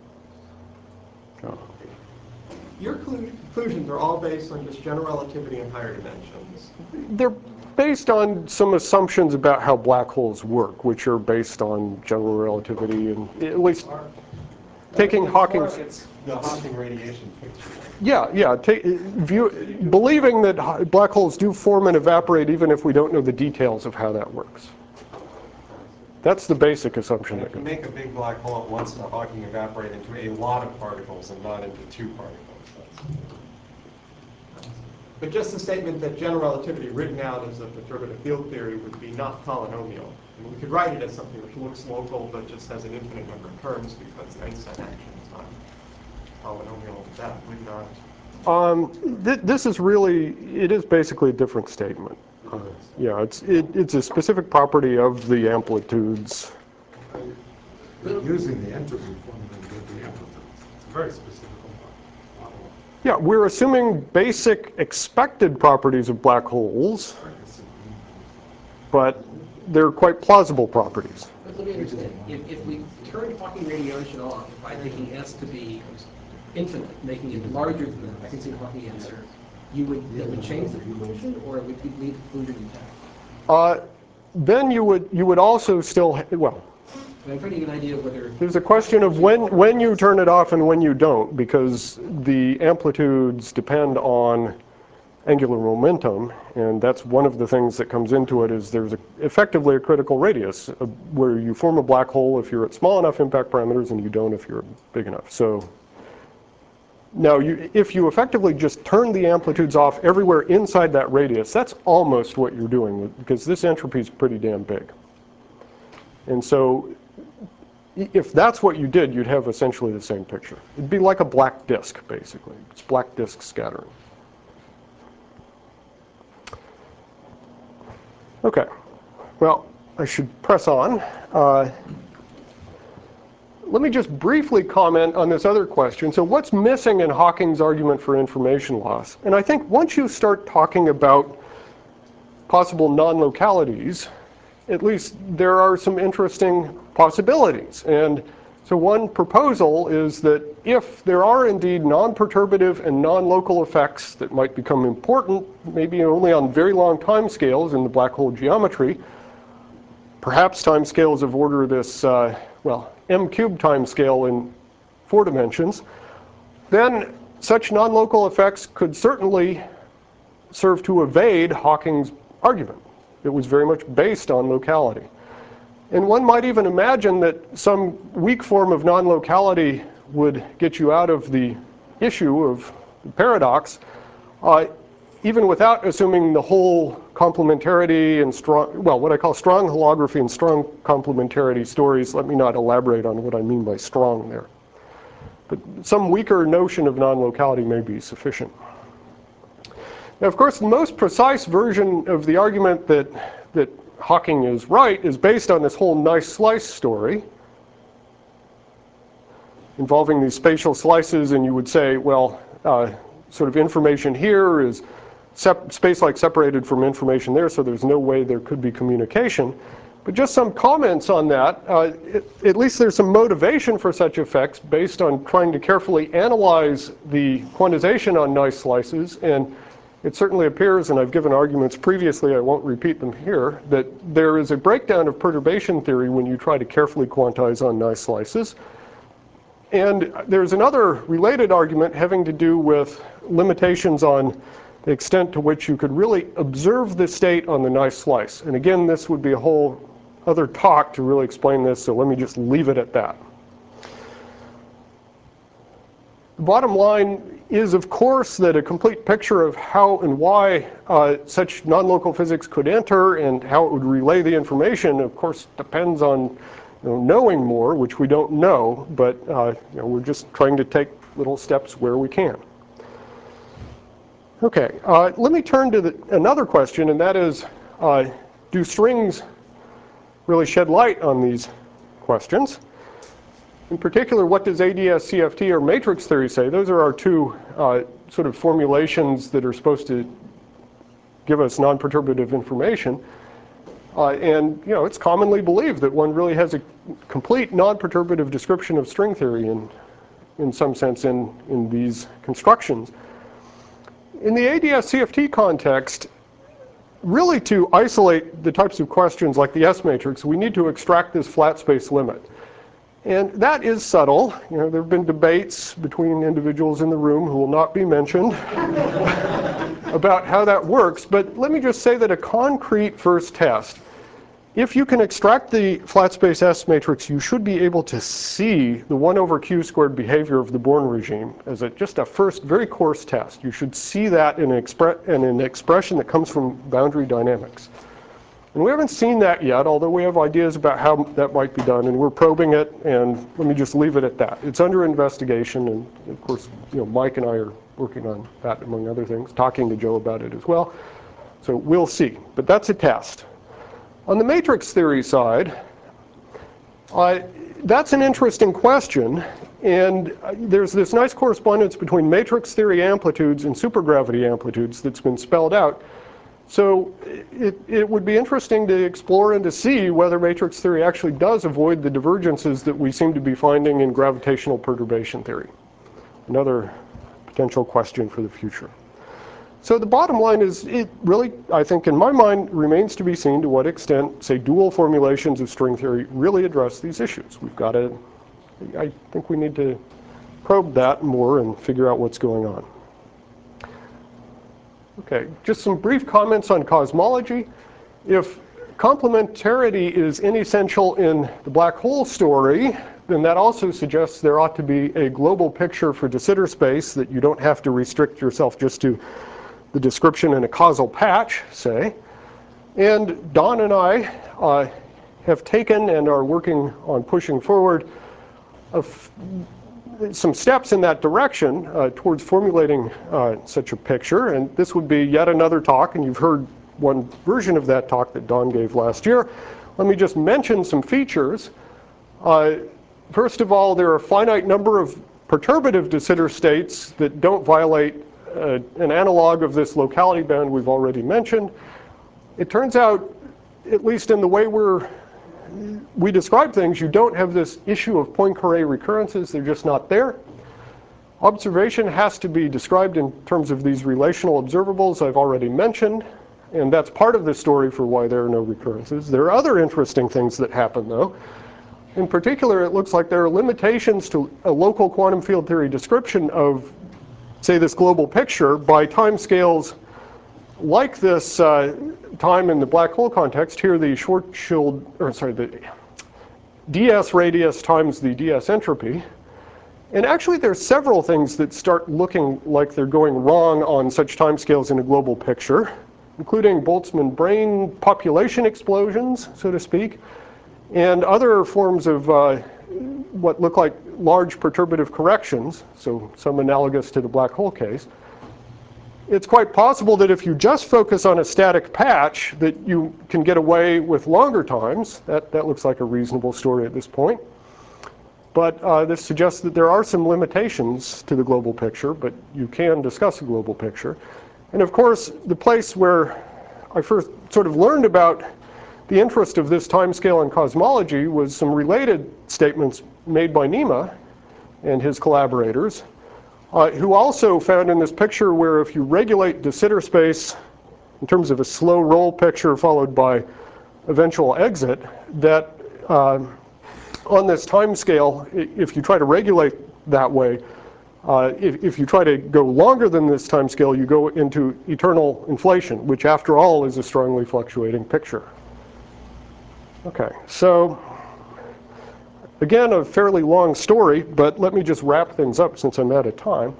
Your conclusions are all based on just general relativity and higher dimensions. They're based on some assumptions about how black holes work, which are based on general relativity and at least taking Hawking's... It's the Hawking radiation picture. Yeah. Believing that black holes do form and evaporate even if we don't know the details of how that works. That's the basic assumption. And if you make a big black hole at once, the Hawking evaporate into a lot of particles and not into 2 particles. But just the statement that general relativity written out as a perturbative field theory would be not polynomial. And we could write it as something which looks local but just has an infinite number of terms because the Einstein action is not polynomial. That would not... This is really, it is basically a different statement. Yeah, it's a specific property of the amplitudes. Using the entropy formula to get the amplitudes. It's a very specific model. Yeah, we're assuming basic expected properties of black holes, but they're quite plausible properties. But let me understand. If we turn Hawking radiation off by making S to be infinite, making it larger than the vacancy Hawking answer, it would change the conclusion, or it would leave the conclusion intact? Then you would also still, well, I'm trying to get an idea of whether... there's a question of when you turn it off and when you don't, because the amplitudes depend on angular momentum, and that's one of the things that comes into it is there's effectively a critical radius where you form a black hole if you're at small enough impact parameters and you don't if you're big enough. So now, if you effectively just turn the amplitudes off everywhere inside that radius, that's almost what you're doing, because this entropy is pretty damn big. And so if that's what you did, you'd have essentially the same picture. It'd be like a black disk, basically. It's black disk scattering. OK. Well, I should press on. Let me just briefly comment on this other question. So what's missing in Hawking's argument for information loss? And I think once you start talking about possible non-localities, at least there are some interesting possibilities. And so one proposal is that if there are indeed non-perturbative and non-local effects that might become important, maybe only on very long time scales in the black hole geometry, perhaps time scales of order this, well, m³ time scale in 4 dimensions, then such non-local effects could certainly serve to evade Hawking's argument. It was very much based on locality. And one might even imagine that some weak form of non-locality would get you out of the issue of the paradox, even without assuming the whole complementarity and strong, well, what I call strong holography and strong complementarity stories. Let me not elaborate on what I mean by strong there. But some weaker notion of non-locality may be sufficient. Now, of course, the most precise version of the argument that Hawking is right is based on this whole nice slice story involving these spatial slices, and you would say, well, sort of information here is space-like separated from information there, so there's no way there could be communication. But just some comments on that. At least there's some motivation for such effects based on trying to carefully analyze the quantization on nice slices. And it certainly appears, and I've given arguments previously, I won't repeat them here, that there is a breakdown of perturbation theory when you try to carefully quantize on nice slices. And there's another related argument having to do with limitations on the extent to which you could really observe the state on the nice slice. And again, this would be a whole other talk to really explain this, so let me just leave it at that. The bottom line is, of course, that a complete picture of how and why such non-local physics could enter and how it would relay the information, of course, depends on knowing more, which we don't know, but we're just trying to take little steps where we can. OK, let me turn to another question, and that is, do strings really shed light on these questions? In particular, what does ADS, CFT, or matrix theory say? Those are our two sort of formulations that are supposed to give us non-perturbative information. And it's commonly believed that one really has a complete non-perturbative description of string theory in some sense in these constructions. In the ADS-CFT context, really to isolate the types of questions like the S-matrix, we need to extract this flat space limit. And that is subtle. There have been debates between individuals in the room who will not be mentioned about how that works. But let me just say that a concrete first test, if you can extract the flat space S matrix, you should be able to see the 1 over Q squared behavior of the Born regime as just a first very coarse test. You should see that in an expression that comes from boundary dynamics. And we haven't seen that yet, although we have ideas about how that might be done, and we're probing it, and let me just leave it at that. It's under investigation, and of course, Mike and I are working on that, among other things, talking to Joe about it as well. So we'll see, but that's a test. On the matrix theory side, that's an interesting question, and there's this nice correspondence between matrix theory amplitudes and supergravity amplitudes that's been spelled out. So it would be interesting to explore and to see whether matrix theory actually does avoid the divergences that we seem to be finding in gravitational perturbation theory. Another potential question for the future. So the bottom line is, it really, I think, in my mind, remains to be seen to what extent, say, dual formulations of string theory really address these issues. I think we need to probe that more and figure out what's going on. Okay, just some brief comments on cosmology. If complementarity is inessential in the black hole story, then that also suggests there ought to be a global picture for de Sitter space, that you don't have to restrict yourself just to the description in a causal patch, say. And Don and I have taken and are working on pushing forward some steps in that direction towards formulating such a picture. And this would be yet another talk, and you've heard one version of that talk that Don gave last year. Let me just mention some features. First of all, there are a finite number of perturbative de Sitter states that don't violate an analog of this locality bound we've already mentioned. It turns out, at least in the way we describe things, you don't have this issue of Poincare recurrences. They're just not there. Observation has to be described in terms of these relational observables I've already mentioned, and that's part of the story for why there are no recurrences. There are other interesting things that happen, though. In particular, it looks like there are limitations to a local quantum field theory description of, say, this global picture by time scales like this time in the black hole context. Here, the the ds radius times the ds entropy. And actually, there's several things that start looking like they're going wrong on such timescales in a global picture, including Boltzmann brain population explosions, so to speak, and other forms of what look like large perturbative corrections, so some analogous to the black hole case. It's quite possible that if you just focus on a static patch, that you can get away with longer times. That looks like a reasonable story at this point. But this suggests that there are some limitations to the global picture, but you can discuss a global picture. And of course, the place where I first sort of learned about the interest of this timescale in cosmology was some related statements made by Nima and his collaborators, who also found in this picture where if you regulate de Sitter space in terms of a slow roll picture followed by eventual exit, that on this time scale, if you try to regulate that way, if you try to go longer than this time scale, you go into eternal inflation, which after all is a strongly fluctuating picture. Okay, so again, a fairly long story, but let me just wrap things up since I'm out of time.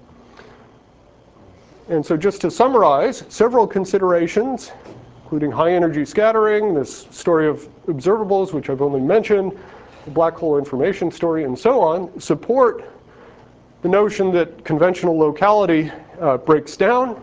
And so just to summarize, several considerations, including high energy scattering, this story of observables, which I've only mentioned, the black hole information story, and so on, support the notion that conventional locality breaks down.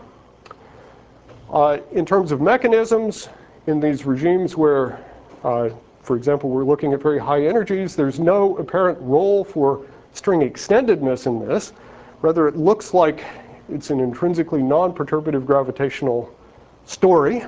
In terms of mechanisms, in these regimes where, for example, we're looking at very high energies, there's no apparent role for string extendedness in this. Rather, it looks like it's an intrinsically non-perturbative gravitational story.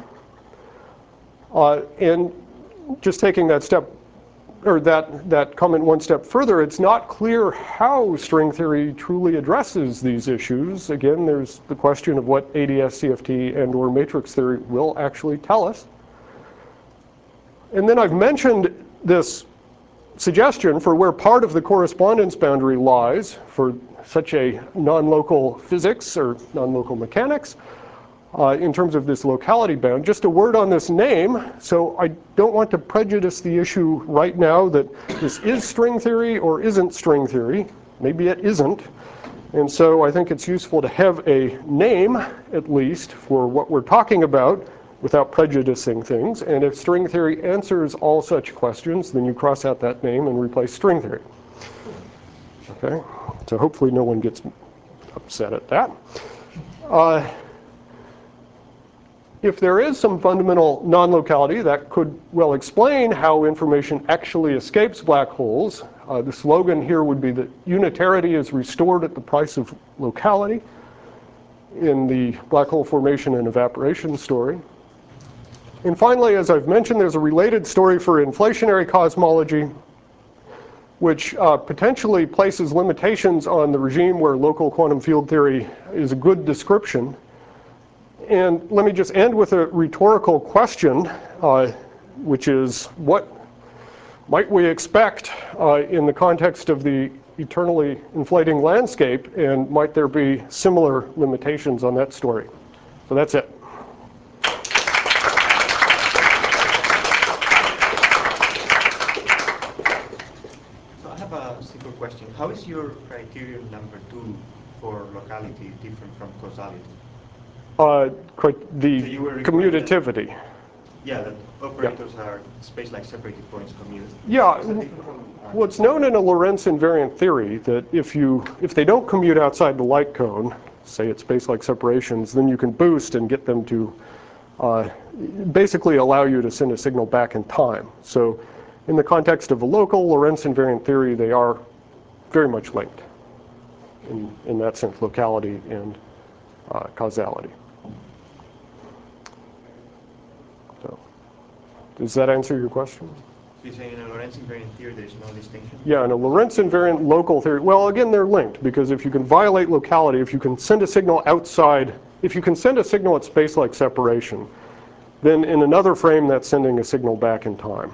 And just taking that step, or that comment one step further, it's not clear how string theory truly addresses these issues. Again, there's the question of what ADS, CFT, and or matrix theory will actually tell us. And then I've mentioned this suggestion for where part of the correspondence boundary lies for such a non-local physics or non-local mechanics in terms of this locality bound. Just a word on this name. So I don't want to prejudice the issue right now that this is string theory or isn't string theory. Maybe it isn't. And so I think it's useful to have a name, at least, for what we're talking about without prejudicing things. And if string theory answers all such questions, then you cross out that name and replace string theory. Okay? So hopefully no one gets upset at that. If there is some fundamental non-locality, that could well explain how information actually escapes black holes. The slogan here would be that unitarity is restored at the price of locality in the black hole formation and evaporation story. And finally, as I've mentioned, there's a related story for inflationary cosmology, which potentially places limitations on the regime where local quantum field theory is a good description. And let me just end with a rhetorical question, which is, what might we expect in the context of the eternally inflating landscape, and might there be similar limitations on that story? So that's it. So I have a simple question. How is your criterion number 2 for locality different from causality? The commutativity. Yeah, the operators are space-like separated points commute. Yeah, what's known in a Lorentz invariant theory that if they don't commute outside the light cone, say at space-like separations, then you can boost and get them to basically allow you to send a signal back in time. So in the context of a local Lorentz invariant theory, they are very much linked in that sense, locality and causality. So, does that answer your question? So you're saying in a Lorentz invariant theory there is no distinction? Yeah, in a Lorentz invariant local theory, well, again, they're linked, because if you can violate locality, if you can send a signal outside, if you can send a signal at space-like separation, then in another frame that's sending a signal back in time.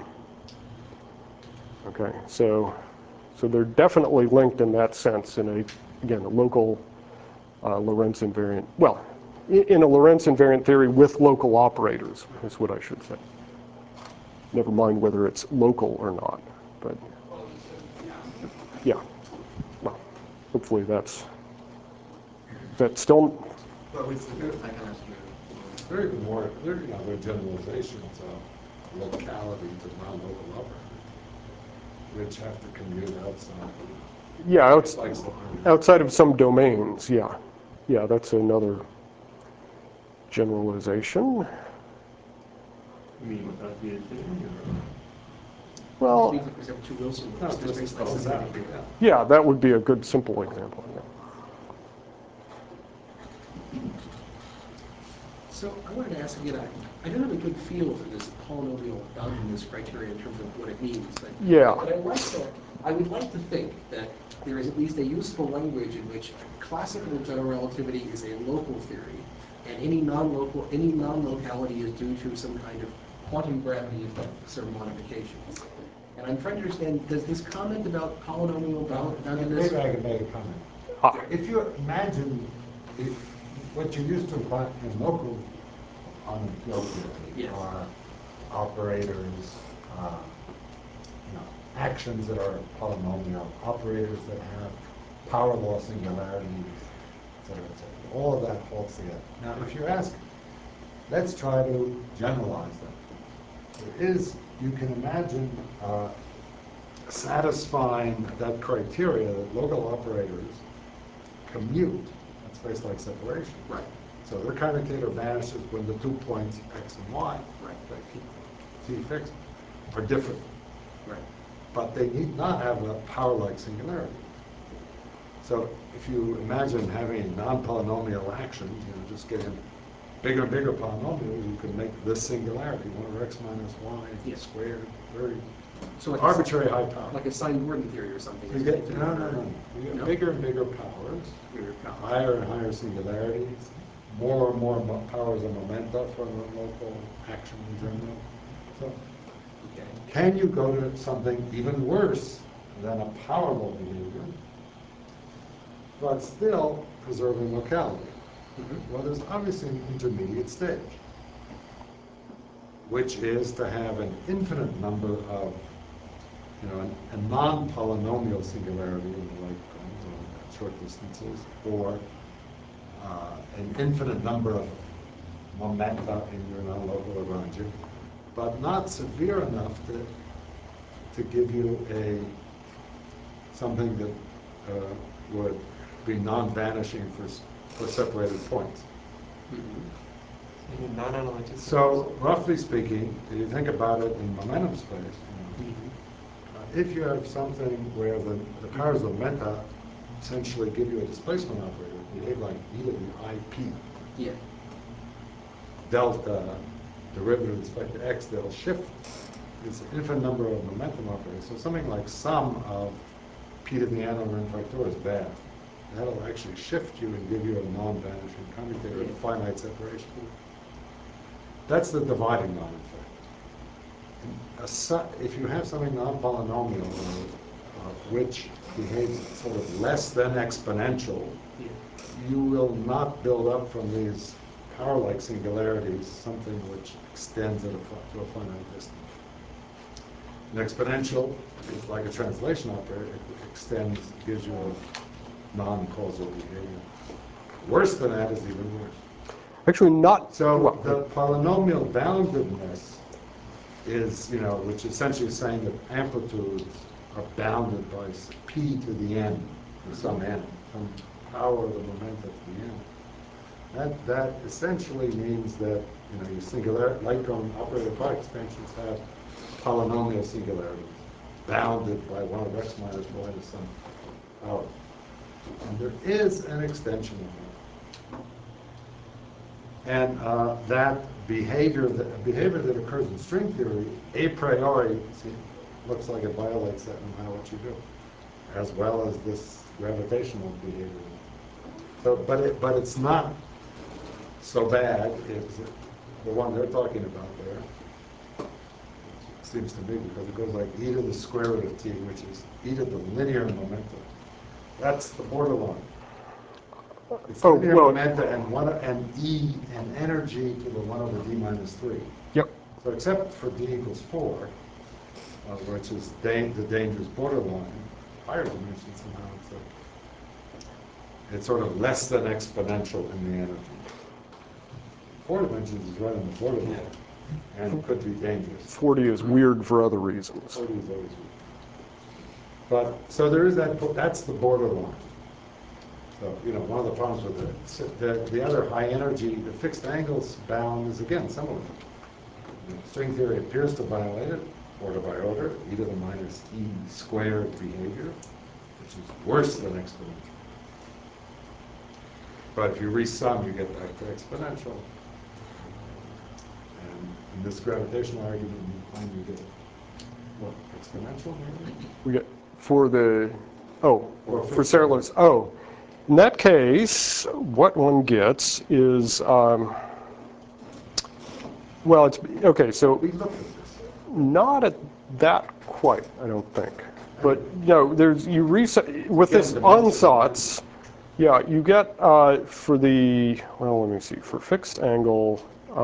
Okay, so they're definitely linked in that sense in a local Lorentz invariant, well, in a Lorentz invariant theory with local operators, is what I should say. Never mind whether it's local or not, but yeah. Well, hopefully that's still. Well, it's very more, there are generalizations of locality to non-local operators, which have to commute outside. Yeah, outside of some domains, yeah. Yeah, that's another generalization. You mean without the infinity? Well, yeah, that would be a good simple example. Yeah. So I wanted to ask again, I don't have a good feel for this polynomial boundedness criteria in terms of what it means, but, Yeah. but I would like to think that there is at least a useful language in which classical general relativity is a local theory, and any non-locality is due to some kind of quantum gravity effects or modifications. And I'm trying to understand, does this comment about polynomial boundedness... Maybe I can make a comment. If you imagine what you used to apply in local on the field theory are operators, actions that are polynomial, operators that have power law singularities, et cetera, et cetera. All of that holds together. Now, if you ask, let's try to generalize that. You can imagine satisfying that criteria that local operators commute at space-like separation. Right. So their commutator vanishes when the 2 points x and y, Right. that keep t fixed, are different. Right. But they need not have a power-like singularity. So if you imagine having non-polynomial actions, just getting bigger and bigger polynomial, you can make this singularity, 1 over x minus y Yeah. squared, very So like arbitrary high power. like a sine Gordon theory or something. You get, no. You get No? bigger and bigger powers, Bigger power. higher and higher singularities, more and more powers of momenta for the local action in general. So, Okay. can you go to something even worse than a powerful behavior, but still preserving locality? Mm-hmm. Well, there's obviously an intermediate stage, which is to have an infinite number of, a non-polynomial singularity in the light cone, or at short distances, or an infinite number of momenta in your non-local Lagrangian, but not severe enough to give you something that would be non-vanishing for separated points. Mm-hmm. You mean non-analytic. So, roughly speaking, if you think about it in momentum space, if you have something where the powers of momenta essentially give you a displacement operator, behave like e to the IP, Yeah. delta derivative with respect to x, they'll shift. It's an infinite number of momentum operators. So something like sum of p to the n over n factorial is bad. That'll actually shift you and give you a non-vanishing commutator of finite separation. That's the dividing line effect. If you have something non-polynomial, which behaves sort of less than exponential, you will not build up from these power-like singularities something which extends to a finite distance. An exponential is like a translation operator. It extends, gives you a non-causal behavior. Worse than that is even worse. Actually, not So well, the polynomial boundedness is, which essentially is saying that amplitudes are bounded by p to the n, or some n, some power of the momenta to the n. That essentially means that your singular light cone operator pi expansions have polynomial singularities bounded by 1 over x minus y to some power. And there is an extension of that. And that behavior that occurs in string theory, a priori, looks like it violates that no matter what you do, as well as this gravitational behavior. So, but it's not so bad as the one they're talking about there. It seems to me, because it goes like e to the square root of t, which is e to the linear momentum. That's the borderline. It's linear momenta and e and energy to the 1 over d minus 3. Yep. So except for d equals 4, which is the dangerous borderline, higher dimensions somehow, it's sort of less than exponential in the energy. 4 dimensions is right on the borderline, and could be dangerous. 40 is weird for other reasons. 40 is always weird. But, so there is that's the borderline. So, one of the problems with the other high energy, the fixed angles bound is again similar. String theory appears to violate it, order by order, e to the minus e squared behavior, which is worse than exponential. But if you resum, you get back to exponential. And in this gravitational argument, you find you get what, exponential maybe? We get for For Searler's. In that case, what one gets is, well, it's, okay, so We looked at this. not at that quite, I don't think. But, there's, you reset, with this ansatz, yeah, you get for the, well, let me see, for fixed angle,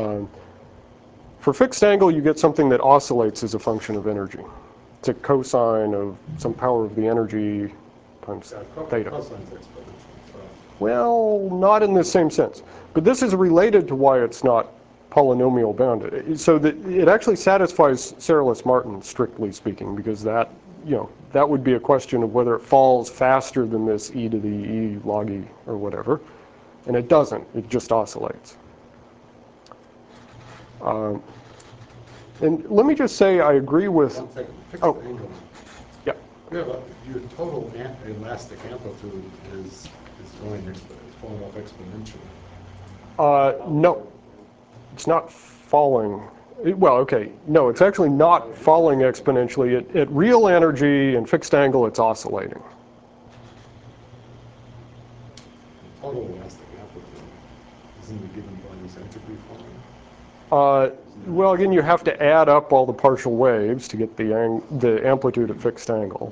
you get something that oscillates as a function of energy. It's a cosine of some power of the energy times theta. Cosine's exponential. So. Well, not in the same sense. But this is related to why it's not polynomial bounded. So that it actually satisfies Searles-Martin, strictly speaking, because that, that would be a question of whether it falls faster than this e to the e log e or whatever. And it doesn't. It just oscillates. And let me just say I agree with... One second. Fixed angle. Yeah. Yeah, but your total elastic amplitude is falling off exponentially. No. it's not falling. Well, okay, no, it's actually not falling exponentially. At real energy and fixed angle, it's oscillating. Total elastic amplitude isn't it given by this entropy formula? Well, again, you have to add up all the partial waves to get the amplitude at fixed angle.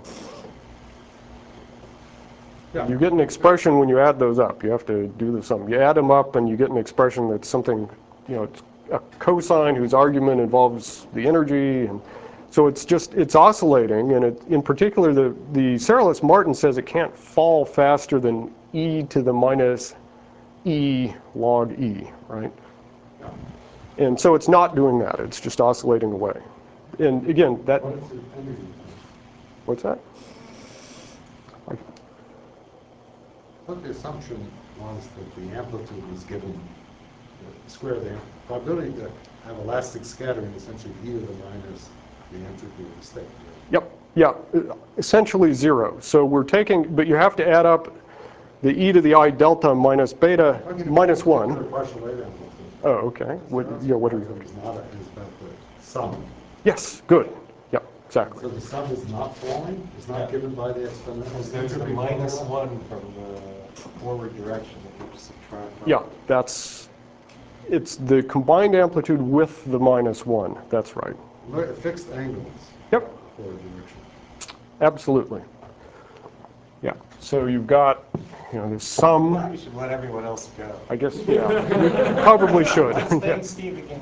Yeah. You get an expression when you add those up. You have to do the sum. You add them up, and you get an expression that's something, it's a cosine whose argument involves the energy, and so it's oscillating, and in particular, the Saralles-Martin says it can't fall faster than e to the minus e log e, right? Yeah. And so it's not doing that. It's just oscillating away. And again, that. What is the energy? What's that? I thought the assumption was that the amplitude was given the square of the probability to have elastic scattering, essentially e to the minus the entropy of the state. Yep. Yeah. Essentially 0. So we're taking, but you have to add up the e to the I delta minus beta minus 1. Partial wave amplitude. Oh, okay. What are you? Is about the sum. Yes. Good. Yep. Exactly. So the sum is not falling. It's not given by the exponential. There's a -1 from the forward direction that you subtract from. Yeah. It's the combined amplitude with the -1. That's right. Fixed angles. Yep. Forward direction. Absolutely. Yeah. So you've got, the sum. We should let everyone else go. I guess, yeah. We probably should. Thank Steve again.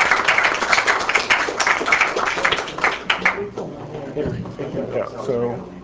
Yeah. So.